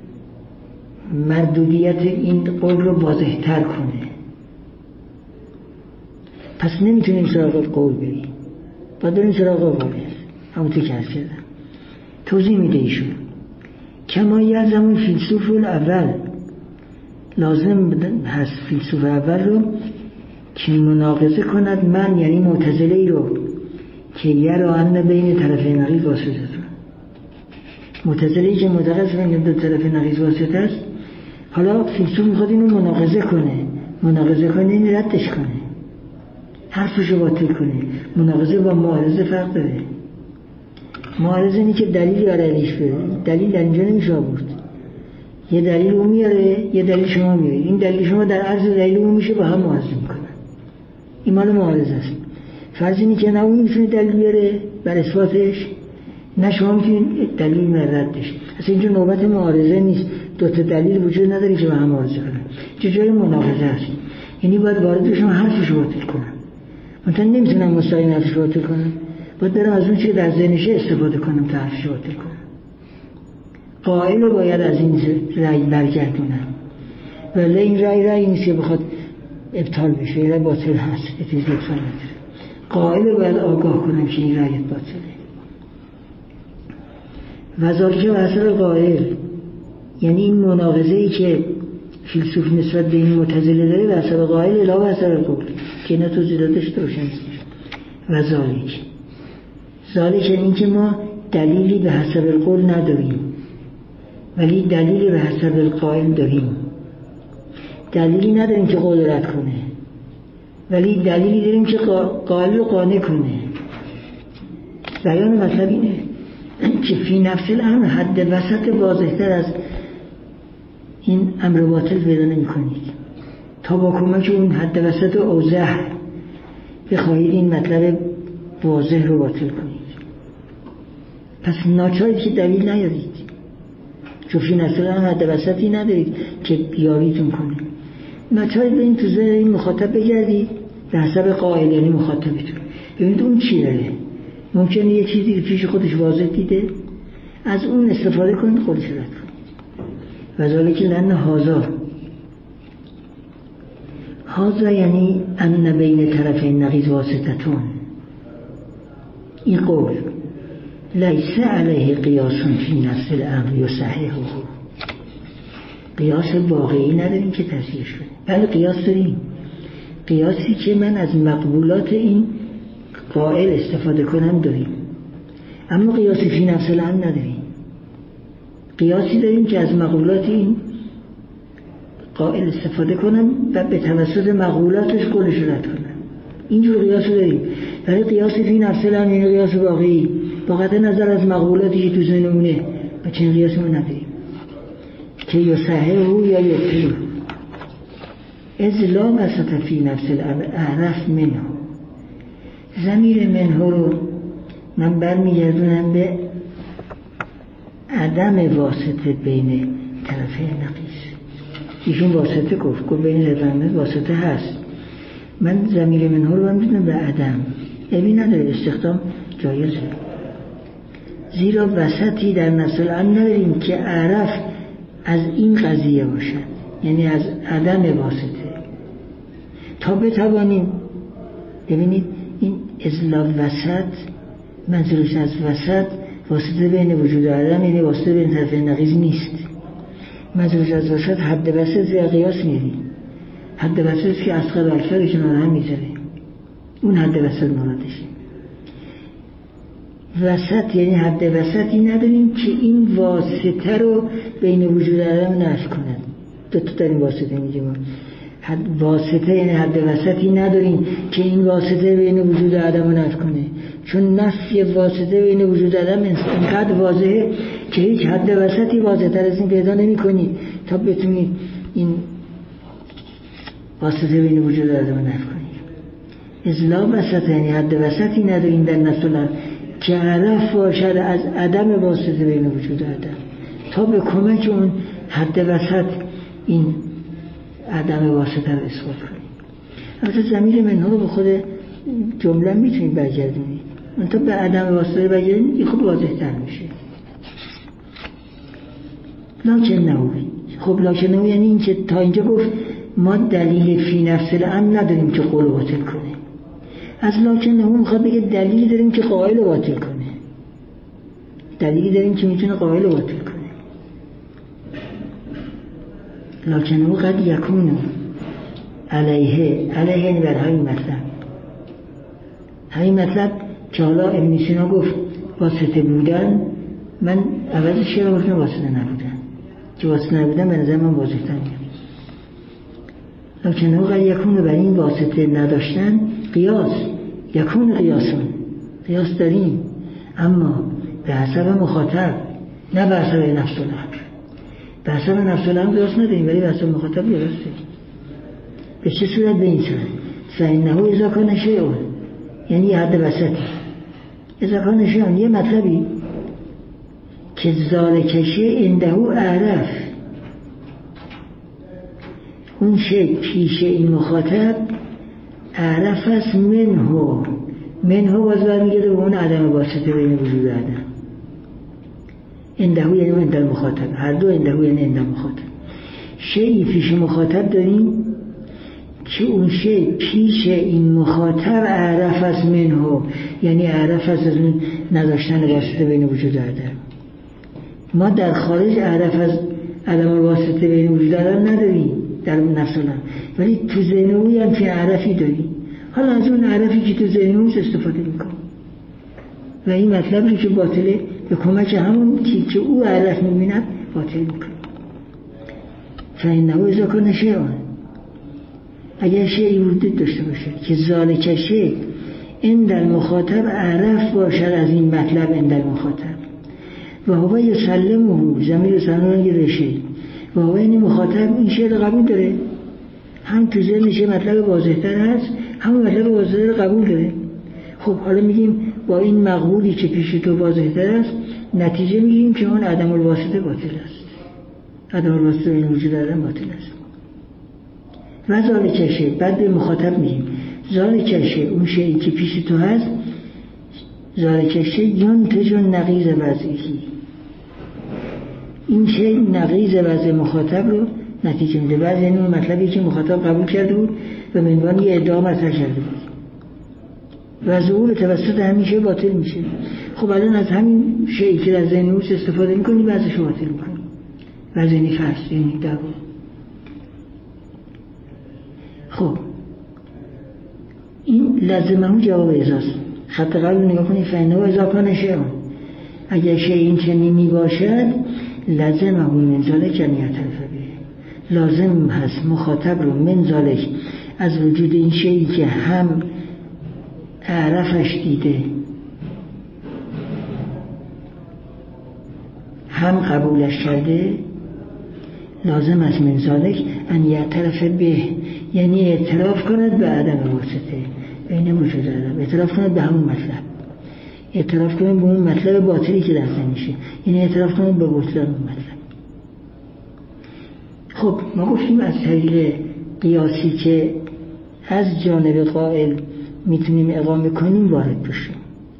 مردودیت این قول رو واضح‌تر کنه. پس نمیتونیم سراغ قول بریم، باید بریم سراغ قول. همونطور که عرض کردم توضیح میده ایشون. کما یلزم فیلسوف الاول، لازم هست فیلسوف اول رو که مناقضه کند من، یعنی معتزله ای رو که یرا ان بین طرفین نقیض واسطه است. معتزله ای که معتقد بین دو طرف نقیض واسطه است، حالا فیلسوف میخواد اینو مناقضه کنه این ردش کنه، حرفشو باطل کنه. مناقضه با معارضه فرق داره. معارضه اینه که دلیل علیش بره، دلیل در اینجا نمیشه آورد. یه دلیل اون میاره، یه دلیل شما میارید، این دلیل شما در عرض دلیل اون میشه با هم معارضه میکنن. این مال معارضه است. فرض اینه که نه اون میتونه دلیل بیاره بر اثباتش، نه شما میتونید دلیل ردش. اصلا اینجا نوبت معارضه نیست، دو تا دلیل وجود نداره که با هم معارضه کنن. چه جای مناقضه است. یعنی باید وارد بشم حرفشو باطل کنم. مثلا نمیتونم مستقیم حرفش باطل کنم، باید برم از اون چیزی در ذهنشه استفاده کنم تا حرفش باطل کنم. قائل رو باید از این رأی برگردونم، ولی این رأی نیست که بخواد ابطال بشه، رأی باطل هست، اتیز ابطال نداره. قائل رو باید آگاه کنم که این رأیت باطله. وذالک و اثر قائل، یعنی این مناقضه‌ای که فیلسوف نسبت به این معتزله داره و اثر قائل لا و اثر قول که اینا توضیح دادش روشن است. و ذالک این که ما دلیلی به حسب القول نداریم ولی دلیلی به حسب القائل داریم. دلیلی نداریم که قول رد کنه ولی دلیلی داریم که قائل رو قانع کنه. بیان مطلب اینه که فی نفس الامر حد وسط واضح‌تر از این امر باطل پیدا نمی کنید تا با کمک اون حد وسط و اوضح بخواهید این مطلب واضح رو باطل کنید. پس ناچارید که دلیل نیارید، چون فی نفس الامر حد وسطی ندارید که یاریتون کنه. ناچارید به این تو ذهن این مخاطب بگردید به حسب قائل، یعنی مخاطبتون، ببینید اون چی داره. ممکنه یه چیزی پیش خودش واضح دیده، از اون استفاده کنید، خودش رد کنید. و ذالک لأن هذا یعنی ان بین طرفین نقیض واسطتون. این قول لیس علیه قیاس فی نفس الامر یصححه، قیاس واقعی نداریم که تصحیحش کنیم. بله قیاس داریم، قیاسی که من از مقبولات این قائل استفاده کنم داریم، اما قیاسی فی نفس الامر نداریم. قیاسی داریم که از مقبولات این قائل استفاده کنم و به توسط مقبولاتش قولش رد کنم. اینجور قیاس داریم. ولی قیاس فی نفس الامر یعنی قیاس واقعی با قطع نظر از مقبولاتی که تو ذهنمونه و چنین قیاسی ما نداریم که یصححه یا یبطله. اذ لا وسط فی نفس الامر اعرف منه. ضمیر منه رو من برمیگردونم به عدم واسطه بین طرفه نقیض. ایشون واسطه گفت بین طرفین واسطه هست، من ضمیر منه رو برمیگردونم به عدم. عیبی نداره، استخدام جایزه، زیرا وسطی در نفس الامر نداریم که اعرف از این قضیه باشد، یعنی از عدم واسطه، تا بتوانیم. ببینید این ازلا وسط منظورش از وسط واسطه بین وجود و عدم، یعنی واسطه بین طرفین نقیض نیست. منظورش از وسط حد وسط و قیاس میری، حد وسط که اصغر و اکبر کنار هم میذاره، اون حد وسط مرادشه. وسط یعنی حد وسطی نداریم که این واسطه رو بین وجود عدم نفی کند. تو در این واسطه میگیم واسطه یعنی حد وسطی نداریم که این واسطه بین وجود عدم رو نفی کنه، چون نفی واسطه بین وجود عدم اینقدر واضحه که هیچ حد وسطی واضح تر از این پیدا نمی کنید تا بتونید این واسطه بین وجود عدم رو نفی کنید. ازلا وسط یعنی حد وسطی نداریم در نفس الامر که عرف باشد از عدم واسطه بین وجود عدم، تا به کمک اون حد وسط این عدم واسطه رو اثبات کنیم. البته ضمیر منه رو به خود جمله میتونید برگردونید، تا به عدم واسطه برگردونید این خب واضح تر میشه. لکن یعنی این که تا اینجا گفت ما دلیل فی نفس الامر نداریم که قول باطل کنه. از لکن میخواد بگه دلیلی داریم که قائل باطل کنه، دلیلی داریم که میتونه قائل باطل کنه. لکن قد یکون علیه یعنی بر همین مطلب که حالا ابن سینا گفت واسطه بودن، من عوضش چرا گفتم واسطه نبودن، که واسطه نبودن به نظر من واضح تر میاد. لکن قد یکون بر این واسطه نداشتن قیاس، یکون قیاس داریم، اما به حسب مخاطب، نه به حسب نفس الامر. به حسب نفس الامر قیاس نداریم، ولی به حسب مخاطب قیاس داریم. به چه صورت؟ به این صورت فإنه اذا کان شیء، یعنی حد وسطی. اذا کان شیء یه مطلبی که ذالک شیء عنده اعرف، اون شیء پیش این مخاطب اعرف است منه باز برمیگرده به اون عدم واسطه بین وجود عدم. عنده یعنی عند المخاطب، هر دو عنده یعنی عند المخاطب. شیء پیش مخاطب داریم که اون شیء پیش این مخاطب اعرف است منه، یعنی اعرف است از اون نداشتن واسطه بین وجود عدم. ما در خارج اعرف از عدم واسطه بین وجود عدم نداریم در نفس الامر، ولی تو ذهنمون هم که اعرفی داریم. حالا از اون اعرفی که تو ذهنمون استفاده میکنیم و این مطلبی که باطله به کمک همون که او اعرف میبیند باطل میکنیم. فإنه اذا کان شیء، اگر شیعی وجود داشته باشه که ذالک شیء عند المخاطب اعرف باشد از این مطلب عند المخاطب و هو یسلمه، ضمیر سلام یه شیء و هو این مخاطب این شیء رو قبول داره، هم تو ذهنش مطلب واضح‌تر هست، هم مطلب واضح رو قبول داره. خب حالا میگیم با این مقبولی که پیش تو واضح‌تر است، نتیجه میگیم که اون عدم الواسطه باطل است، عدم الواسطه این وجود عدم باطل است. و ذالک شیء، بعد به مخاطب میگیم ذالک شیء، اون شیئی که پیش تو هست، ذالک شیء ینتج نقیض وضعی، این چه نقیض وضع مخاطب رو نتیجه میده. بعضی این مطلبی که مخاطب قبول کرده بود و به عنوان یه ادعا مطرح کرده بود وضع او به توسط همیشه باطل میشه. خب الان از همین شیئی که در ذهن اوست استفاده میکنی وضعش رو باطل میکنی. وضع یعنی فرض، یعنی دعوا. خب این لازمه جواب ازاست. خط قبل نگاه کنید فینه و ازاکان شیعان. اگر شیء این چنینی باشد لازمه من ذالک جمیع طرفه، لازم هست مخاطب رو من ذالک از وجود این شیئی که هم اعرفش دیده هم قبولش کرده، لازم است من ذالک ان یعترف به، یعنی اعتراف کند به عدم واسطه بین وجود عدم، اعتراف کند به همون مطلب، اعتراف کند به اون مطلب باطلی که در ذهن میشه، یعنی اعتراف کند به بطلان اون مطلب. خب ما گفتیم از طریق قیاسی که از جانب قائل میتونیم اقامه کنیم وارد بشیم،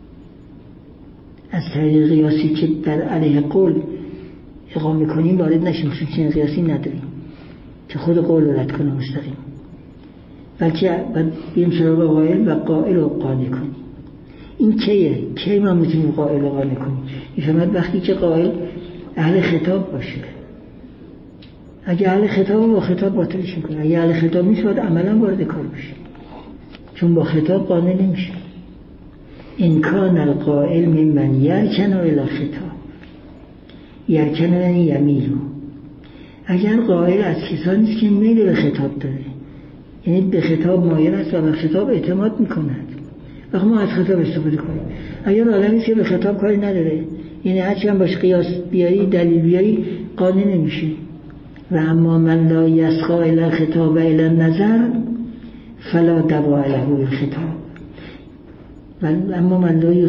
از طریق قیاسی که بر علیه قول اقامه کنیم وارد نشیم، چون چنین قیاسی نداریم که خود قول رو رد کنه مستقیم، بلکه بیم سراغ قائل و قائل رو قانع کنیم. این کی ما میتونیم قائل رو قانع کنیم؟ میفهمد وقتی که قائل اهل خطاب باشه. اگه اهل خطاب با خطاب باطلش میکنه، اگه اهل خطاب نیست باید عملا وارد کار بشه، چون با خطاب قانع نمیشه. ان کان القائل ممن یرکن الی خطاب، یرکن یعنی یمیل. اگر قائل از کسانی است که میل به خطاب داره، یعنی به خطاب مایل است و به خطاب اعتماد میکند، وقت ما از خطاب استفاده کنیم. اگر آدمی است که به خطاب کاری نداره، یعنی هرچی هم باش قیاس بیاری دلیل بیاری قانع نمیشه. و اما من لا یسقی الی الخطاب الی النظر فلا دوا له الخطاب. اما من لا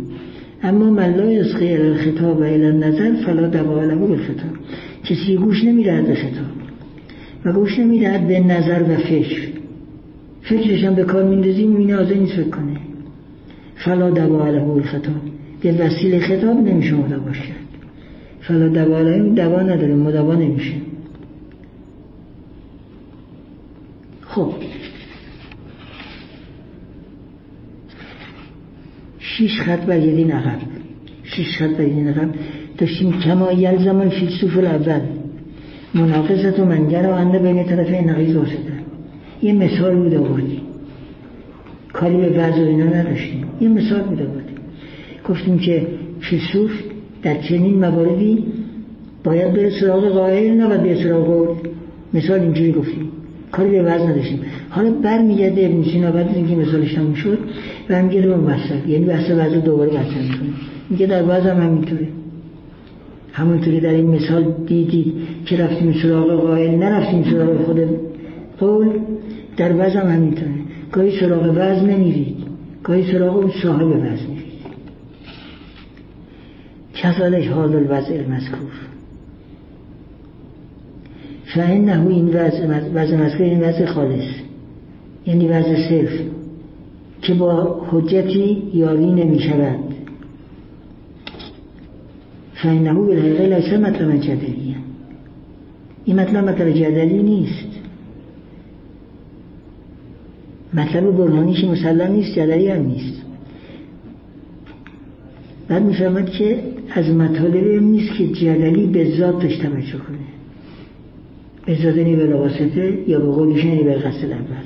یسقی الی الخطاب الی النظر فلا دوا له الخطاب. کسی گوش نمیدهد به خطاب و گوش نمیدهد به نظر و فکرش هم به کار میندازیم، این آزه نیست فکر کنه. فلا دوا له الخطاب، به وسیله خطاب نمیشه مدوا کرد. فلا دوا له، دوا نداره، مدوا نمیشه. خب 6 خط برگردین عقب. 6 خط برگردین عقب داشتیم کما یلزم الفیلسوف الاول مناقضت و منگر و انده بین طرفین نقیض واسطه. یه مثال بود آوردیم، کاری به وضع اینا نداشتیم، یه مثال بود آوردیم. گفتیم که فیلسوف در چنین مواردی باید به سراغ قائل، نباید به سراغ قول. مثال اینجوری گفتیم، کاری به وضع نداشتیم. حالا برمیگرده ابن سینا بعد از اینکه مثالش تموم شد برمیگرده به وضع، یعنی بحث وضع دوباره بحث میکنه. میگه در وضع هم همینطوره، همونطوری در این مثال دیدید که رفتیم سراغ قائل نرفتیم سراغ خود قول، در وضع هم همینطوره. گاهی سراغ وضع نمیرید، گاهی سراغ اون صاحب وضع میرید. کذالک حال الوضع المذکور، فإنه این وضع مذکور این وضع خالص، یعنی وضع صرف که با حجتی یاری نمی شود. فإنه بالحقیقه لیس مطلب جدلی، این مطلب جدلی نیست، مطلب برهانی که مسلم نیست، جدلی هم نیست. بعد میفهمد که از مطالب این نیست که جدلی به ذاتش توجه کنه، به ذاتنی به واسطه یا به قولشنی به قصد الاول.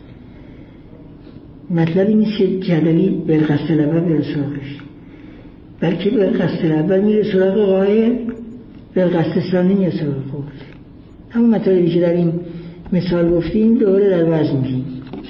مطلبی نیست که جدلی به قصد الاول به سراغش، بلکه به قصد الاول میره سراغ قائل، به قصد ثانی میره سراغ قول. همون مطالبی که در این مثال گفتیم دوباره در وضع میگیم.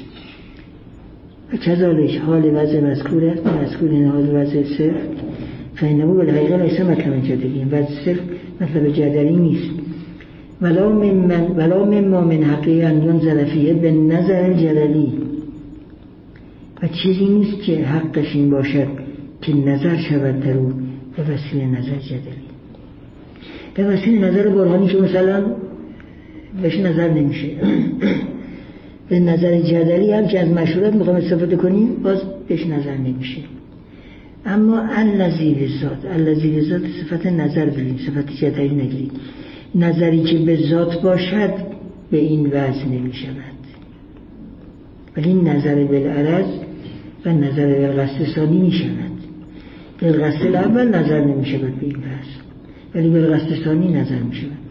و کذالک حال وضع مذکور است، مذکور این حال وضع صرف، فإنه بالحقیقه لیس مطلب جدلی، وضع صرف مطلب جدلی نیست. ولا مما من حقی ان ینظر فیه به نظر جدلی، و چیزی نیست که حقش این باشد که نظر شود در او به وسیله نظر جدلی، به وسیله نظر برهانی که مثلا بهش نظر نمیشه. به نظر جدلی هم که از مشهورات میخوام استفاده کنیم باز بهش نظر نمیشه. اما الذی ذات صفت نظر بگیریم، صفت جدلی نگیریم. نظری که به ذات باشد به این وضع نمی شود، ولی نظر بالعرض و نظر بالقصد ثانی می شود. بالقصد الاول نظر نمی شود به این وضع، ولی بالقصد ثانی نظر می شود.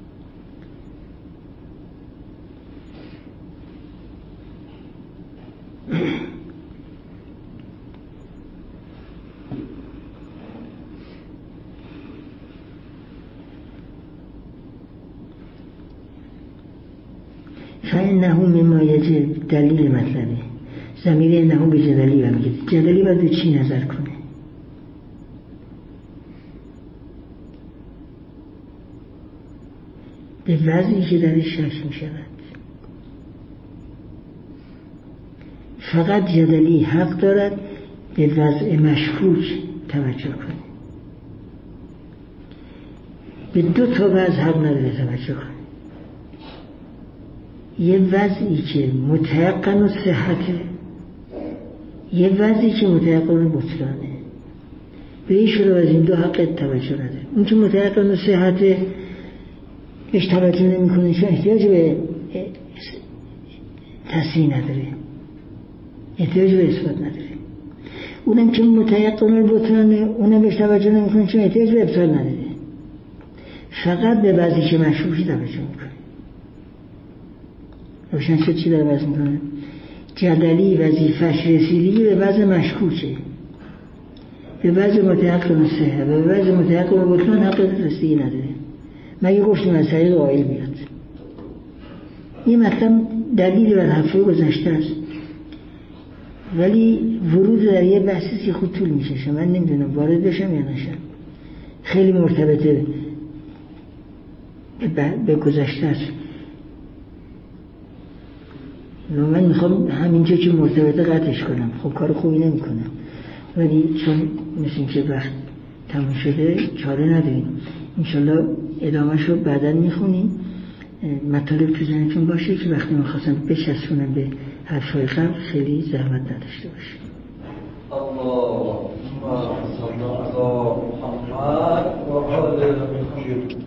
فإنه مما یجب دلیل مطلبه. ضمیر انه به جدلی برمیگرده. جدلی باید به چی نظر کنه؟ به وضعی که درش شک می شود. فقط جدلی حق دارد به وضع مشکوک توجه کنه، به دو تا وضع حق نداره توجه کنه. یه وضعی که متيقن و صحته، یه وضعی که متيقن و بطلانه. به این شروع از این دو حق توجه نداره. اون که متيقن و صحته بهش توجه نمی کنه، چون احتیاج به تصحیح نداره، احتیاج به اثبات نداره. اونم که متيقن و بطلانه، اونم بهش توجه نمی کنه، چون احتیاج به ابطال نداره. فقط به وضعی که مشکوکی توجه میکنه. روشن شد چی داره وضع میکنه؟ جدلی وظیفه‌اش رسیدگی به وضع مشکوکه، به وضع متيقن و صحه، به وضع متيقن و بطلان حق رسیدگی نداره. مگه گفتیم از طریق قائل بیاد. این مطلب دلیلی بر حرفای گذشته است، ولی ورود در یه بحثی که خود طول میشه. من نمیدونم وارد بشم یا نشم. خیلی مرتبطه به گذشته است. من میخوام همینجا که مرتبطه قطعش کنم. خب کار خوبی نمی کنم، ولی چون مثل که وقت تموم شده چاره نداریم. انشالله ادامه شو بعدا میخونیم. مطالب تو ذهنتون باشه که وقتی میخواستم بچسبونم به حرفای قبل خیلی زحمت نداشته باشه. اللهم صل على محمد و آل محمد.